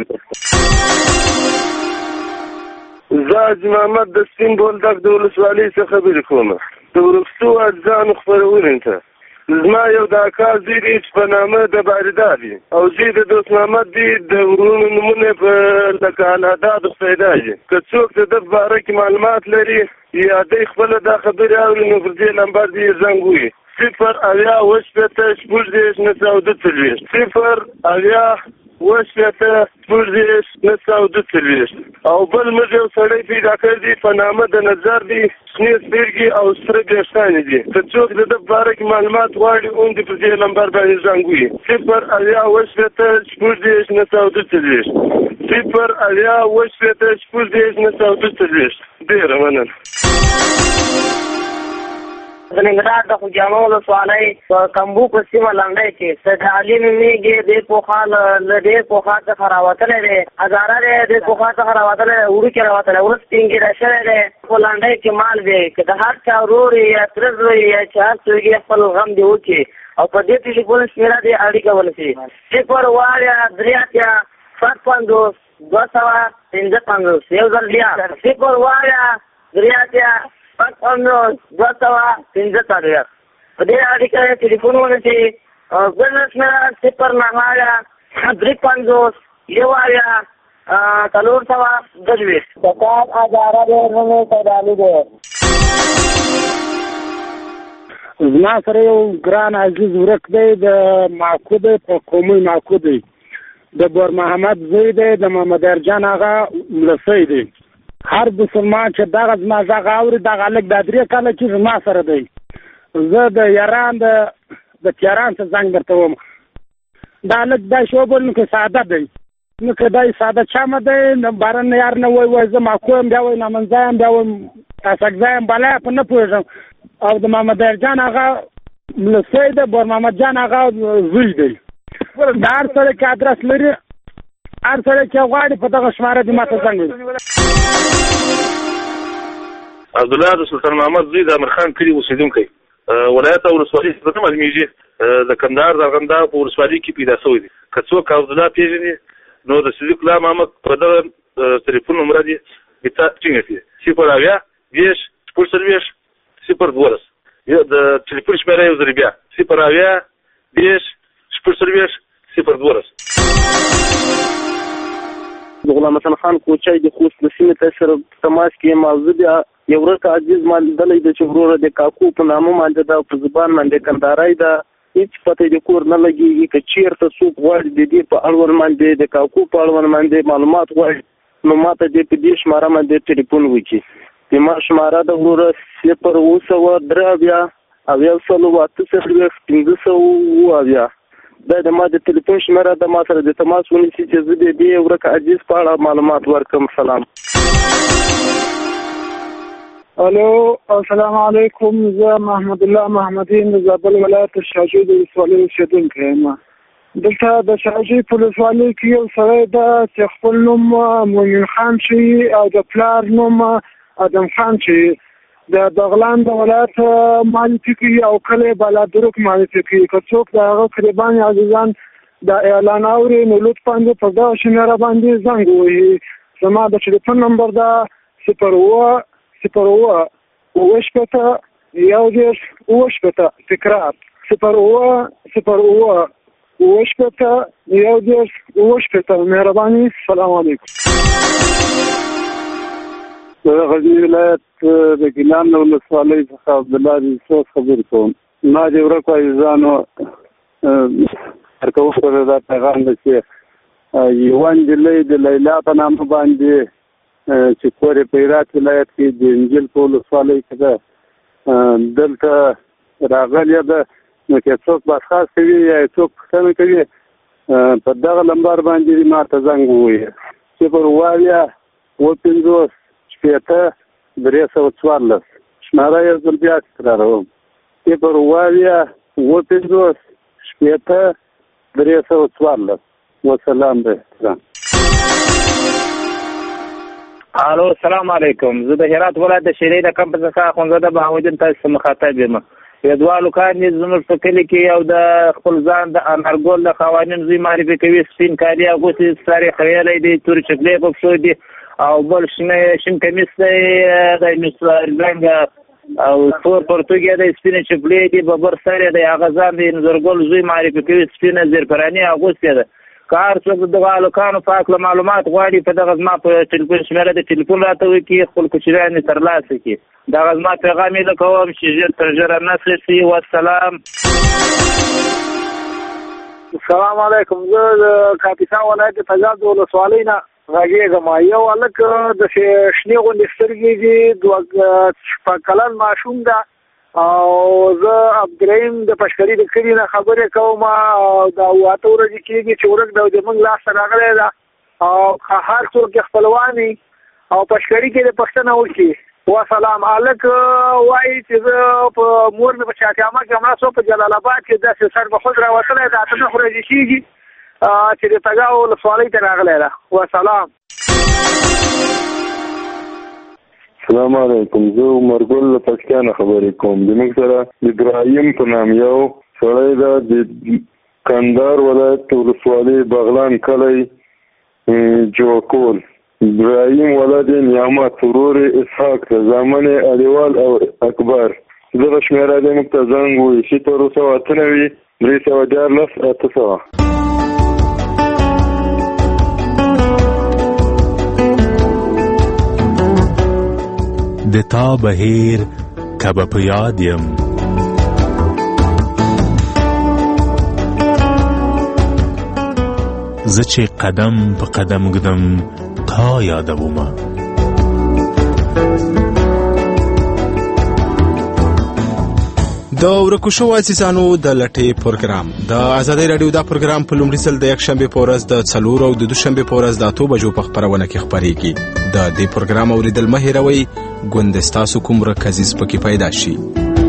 زه حاجي محمد د سپین بولدک د ولسوالۍ څخه خبرې کوم. د وروستو اجزانو خپرونې ته زما یو د اکا زوی دی چې په نامه د باریدا دی او زوی د دوست محمد دی د ورونو نومونه په لکه الهداد خدایدا دي. که څوک د ده په باره کې معلومات لري یا دی خپله دا خبرې اوري نو پر دې نمبر دې یې زنګ ووهي صفر اویا اوه شپېته شپږ دېرش نهه سوه دوه څلوېښت صفر اویا اوه شپېته شپږ دېرش نهه سوه دوه څلوېښت. او بل موږ یو سړی پیدا کړی دی په نامه د نظر دی شنې سترګې او سره ویښتانې دي. که څوک د ده په باره کې معلومات غواړي هم دې پر دې نمبر باندې زنګ ووهي صفر اویا اوه شپېته شپږ دېرش نهه سوه دوه څلوېښت صفر اویا اوه شپېته شپږ دېرش نهه سوه دوه څلوېښت. ډېره مننه. د ننګرهار د خوږیاڼو ولسوالۍ په کمبو په سیمه لنډۍ کې سید علي نومېږي. دې پخوا له ډېر پخوا څخه راوتلی دی هزاره دی ډېر پخوا څخه راوتلی دی وړوکې راوتلی وروسته سپین ږیری شوی دی په لنډۍ کې مال دی. که د هر چا ورور یا تره زوی یا چې هر څوک یې خپل غم دې وکړي او په دې ټلیفون شمېره دې اړیکه ونیسي صفر اوه اویا درې اتیا شپږ پنځوس دوه سوه پنځه پنځوس. یو ځل بیا صفر اوه اویا درې اتیا شپږ پنځوس دوه سوه پنځه څلوېښت. په دې اړیکه یې ټلیفون ونیسي. بل شمېره صفر نهه اویا درې پنځوس یو اویا څلور سوه دوه دېرش. د کار اداره دی نوم یې سید علي دی. زما سره یو ګران عزیز ورک دی د ماکو دی په قومي ماکو دی د بور محمد زوی دی د محمد ارجان هغه ملسی دی. هر مسلمان چې دغه زما غږ اوري دغه هلک دا درې کاله چې زما سره دی. زه د یاران د د تیاران څخه زنګ درته وم. دا هلک دا شی وبولو که ساده دی نو که دا ساده چمه دی نو بارن یار نه وایي وایي زه ماکو یم بیا وایي نامنځی یم بیا وایي اسکزی یم بلا یې په نه پوهېږم. او د محمد ارجان هغه ملسی دی بور محمد جان هغه زوی دی. د هر سړی کې ادرس لري هر سړی چې غواړي په دغه شماره دې ماته زنګ وکړي. عبدالله د سلطان محمد زوی د امرخان کلي اوسېدونکی ولایت او ولسوالۍ څه ته معلومېږي د کندهار د ارغنداب په ولسوالۍ کې پیدا شوی دی. که څوک عبدالله پېژني نو د صدیق الله محمد په دغه ټلیفون نمره دې ته ټینګه کړي صفر اویا دېرش شپږ څلوېښت صفر دولس. د ټلیفون شمېره یو ځل بیا صفر اویا دېرش شپږ څلوېښت صفر دولس. د غلام حسن خان کوچی د خوست د سیمې ته سره تماس کې موضوع بیا یو ورک عزیز مال دلی د چې وروره د کاکو په نامه باندې دا په زبان باندې کندهاری ده هېڅ پته د کور نه لګېږي. که چېرته څوک غواړي د دې په اړوند باندې د کاکو په اړوند باندې معلومات غواړي نو ماته دې په دې شماره باندې ټلیفون وکړي. د ما شماره د وروره صفر اوه سوه درې اویا اویا سلو اته څلوېښت پنځه سوه اوه اویا. دا د ما د ټلیفون شمېره د ما سره د تماس ونیسي چې زه د دې ورک عزیز په اړه معلومات ورکړم. سلام. الو السلام علیکم. زه محمد الله محمدي د زابل ولایت شاجوی د ولسوالۍ اوسېدونکی یم. دلته د شاجوی په ولسوالۍ کې یو سړی ده چې خپل نوم مومن خان شي او د پلار نوم ادم خان شي. د بغلان د ولایت معرفي کوي او کلی بالادرک معرفي کوي. که څوک د هغه قریبان عزیزان د اعلان اوري نو لطفا دې په دغه شمېره باندې زنګ ووهي. زما د ټلیفون نمبر ده صفر اوه صفر اوه اوه شپېته یو دېرش اوه شپېته. تکرار صفر اوه صفر اوه اوه شپېته یو دېرش اوه شپېته. مهرباني. السلام علیکم. د غزني ولایت د ګیلان ولسوالۍ څخه عبدالله ریسوس خبرې کوم. ما د ورکو عزیزانو هرکه وخوره دا پیغام ده چې یوه نجلۍ د لیلا په نامه باندې چې کور یې په هرات ولایت کې د انجیل په ولسوالۍ کې ده دلته راغلې ده. نو که څوک بحث کوي یا څوک پوښتنه کوي په دغه نمبر باندې ما ته زنګ ووایه صفر اووه اویا اووه پنځوس شپېته درې سوه څوارلس شماره یو ځل بیا تکراروم صفر اووه اویا اووه پنځوس شپېته درې سوه څوارلس وسلام به احترام. الو السلام علیکم. زه د هرات ولایت د شیرې د کمپ څخه اخوندزاده بهاودین تاسو مخاطب یم. یدوالو کار نه زموږ په کلی کې او د خپل ځان د انارګل د قوانین زوی معرفي کوي سپین کالي اغوستي ساري خیالي دي تور چکلې په شو دي او بل شنه شین کمیس دی د نسوار رنګ او تور پرتګي د سپین چکلې دي ببر ساري د هغه ځان د انارګل زوی معرفي کوي سپین زیرپرانی اغوستي ده. کار څو د غالکانو پاک معلومات غواړي په دغه ځما په ټلیفون شمیره د ټلیفون راته وکي خپل کوچران ترلاسه کی دغه ځما پیغام یې کوم چې ژر تر ژره نسل شي. والسلام. السلام علیکم. زه د کاپیسا ولایت فیضاب ولسوالۍ نه غږیږم. یو هلک د شنې غوندې سترګې دي دوه شپږ کلن ماشوم ده او زه عبدالرحیم د پشکري د کلي نه خبرې کوم او دا اته ورځې کېږي چې ورک د زموږ لاسته راغلی ده او هر څوک یې خپلوان وي او پشکري کې د پښتنه وکړي. وسلام. هلک وایي چې زه په مور مې په چاکامه کې همدا څو په جلال آباد کې داسې سر به خود راوتلی ده اته نهه ورځې کېږي چې د تګاو ولسوالۍ ته راغلی ده. وسلام. السلام علیکم. زه عمرګل له پاکستان خبرې کوم. زموږ سره ابراهیم په نام یو سړی ده د کندهار ولایت ولسوالۍ بغلان کلی جوړ کول. ابراهیم ولد نعمت سرور اسحاق زامن الیوال او اکبر. دغه شمیره د موږ ته زنګ ووایي صفر سوه اته نوي درې سوه دیارلس اته سوه. د تا بهیر کبه په یاد یم زه چې قدم په قدم ږدم تا یادومه. د ورکو شوو عزیزانو د لټې پروګرام د ازادۍ راډیو دا پروګرام په لومړي ځل د یکشنبې په ورځ د څلور او د دوشنبې په ورځ د اتو بجو په خپرونه کې خپرېږي. د دې پروګرام اوریدل مه هېروئ ګوندې ستاسو کوم ورک عزیز پکې پیدا شي.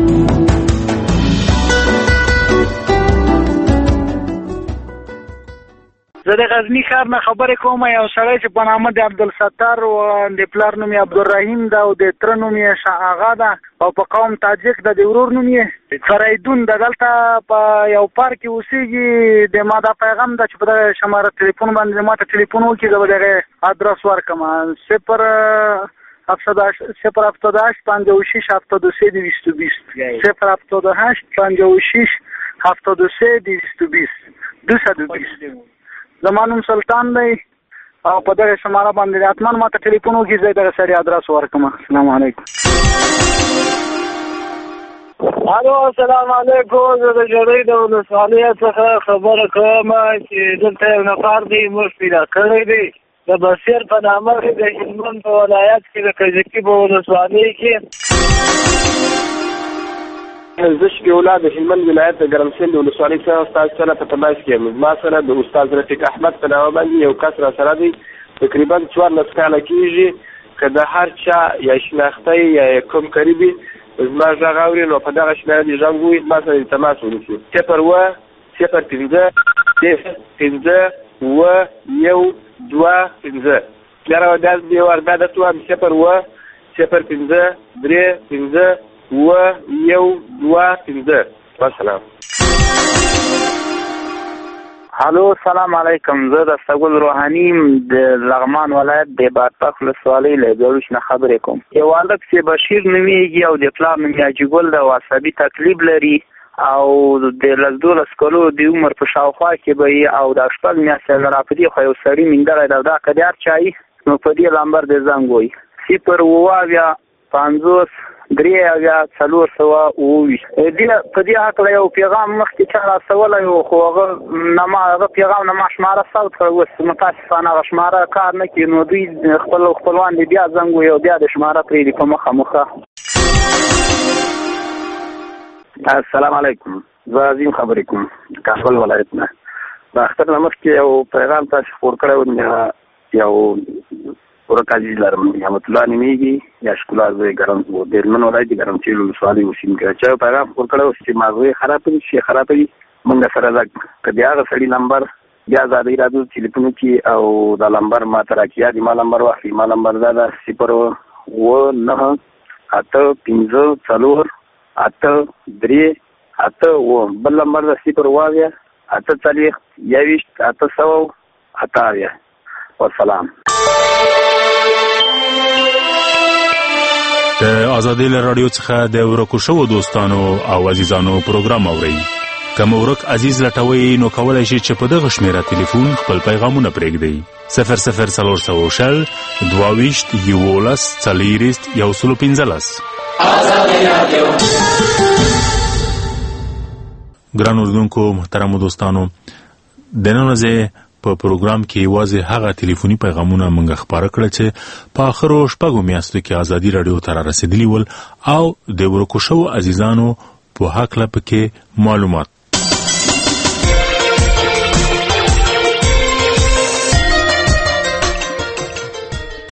زه د غزني ښار نه خبرې کوم. یو سړی چې په نامه د عبدالستار و د پلار نوم یې عبدالرحیم ده او د تره نوم یې شاه آغا ده او په قوم تاجک ده. د ورور نوم یې فریدون ده. دلته په یو پارک کې اوسېږي. د ما دا پیغام ده چې په دغه شماره تلیفون باندې ما ته تلیفون وکړي زه به د هغې ادرس ورکړم. صفر صفر هفتاد و هشت پنجاه و شش هفتاد و سه دویست و بیست صفر هفتاد و هشت پنجاه و شش هفتاد و سه دویست و بیست دویست و بیست. زما نوم سلطان دی او په دغه شماره باندې حتما ما ته ټلیفون وکړي زه دغه سړي ادرس ورکړم. السلام علیکم. الو السلام علیکم. زه د جړۍ د ولسوالۍ څخه خبره کوم چې دلته یو نفر دی موږ پیدا کړی دی د بصیر په نامه د هلمند په ولایت کې د کجکي په ولسوالۍ کې. زه شفیع د هلمند ولایت د ګرمسند د ولسوالۍ څخه استاد سره په تماس کې یم. ما سره د استاد رفیق احمد په نامه باندې یو کس را سره دی تقریبا څوارلس کاله کېږي که د هر چا یا شناختی یا کوم قریبي زما غږ اوري نو په دغه شمېره دې غږ ووایي ما سره دې تماس ونیسي. صفر اووه صفر پنځه پنځه اووه یو دوه پنځه. بیا را دا دې ور دا درته وایم صفر اووه صفر پنځه درې پنځه اووه یو دوه پنځه. والسلام. الو السلام علیکم. زه د استقبال روحاني د لغمان ولایت د بارپاک ولسوالۍ له ګلوش نه خبرې کوم. یو هلک چې بشیر نومیږي او د پلار نوم یې حاجي د عصبي تکلیف لري او د لس دولس کلو د عمر په شاوخوا کې به او د شپږ میاشتې نه راپدې خو یو سړي میندلی ده او دا که د هر چا نو په دې لمبر د زنګ وایي صفر اووه اویا پنځوس درې اویا څلور سوه اووه ویشت. په دې هکله یو پیغام مخکې چا راستولی و خو هغه هغه پیغام نه ما شماره ثبت کړه. اوس متاسفانه هغه شماره کار نه کوي نو دوی خپل خپلوان دې بیا زنګ وایي او بیا د شماره پرېږدي په مخه مخه. السلام علیکم. زه عظیم خبرې کوم کابل ولایت نه. اختر نمخ کې یو پیغام تاسو خور کړو یو ورکاجی لرم رحمت الله نیمیږي یا شکلار زوی ګرم وو د هلمند ولایت ګرمسیر ولسوالۍ اوسیم کې چې پیغام خور کړو چې ماغوی خراب شي خراب وي موږ سره دا کدی هغه سړي نمبر یا زادي راځو ټلیفون کې او دا نمبر ما تر کې دی ما نمبر واخلي ما نمبر دا صفر و نه اته پنځه څلور اته درې اته و بل نمبر دا صفر واویا اته څلوېښت یوویشت اته سوه اته اویا والسلام. د آزادۍ له راډیو څخه د ورکو شوو دوستانو او عزیزانو پروګرام اورئ. که مو ورک عزیز لټوئ نو کولی شئ چې په دغه شمیره تلیفون خپل پیغامونه پرېږدئ. صفر صفر څلور سوه شل دوه ویشت یولس څلېرویشت یو سل پنځلس. ګران اورېدونکو محترمو دوستانو دننه زه په پروګرام کې یوازې هغه ټلیفوني پیغامونه موږ خپاره کړل چې په آخرو شپږو میاشتو کې ازادي راډیو ته رارسېدلي ول او د ورکو شوو عزیزانو په هکله پکې معلومات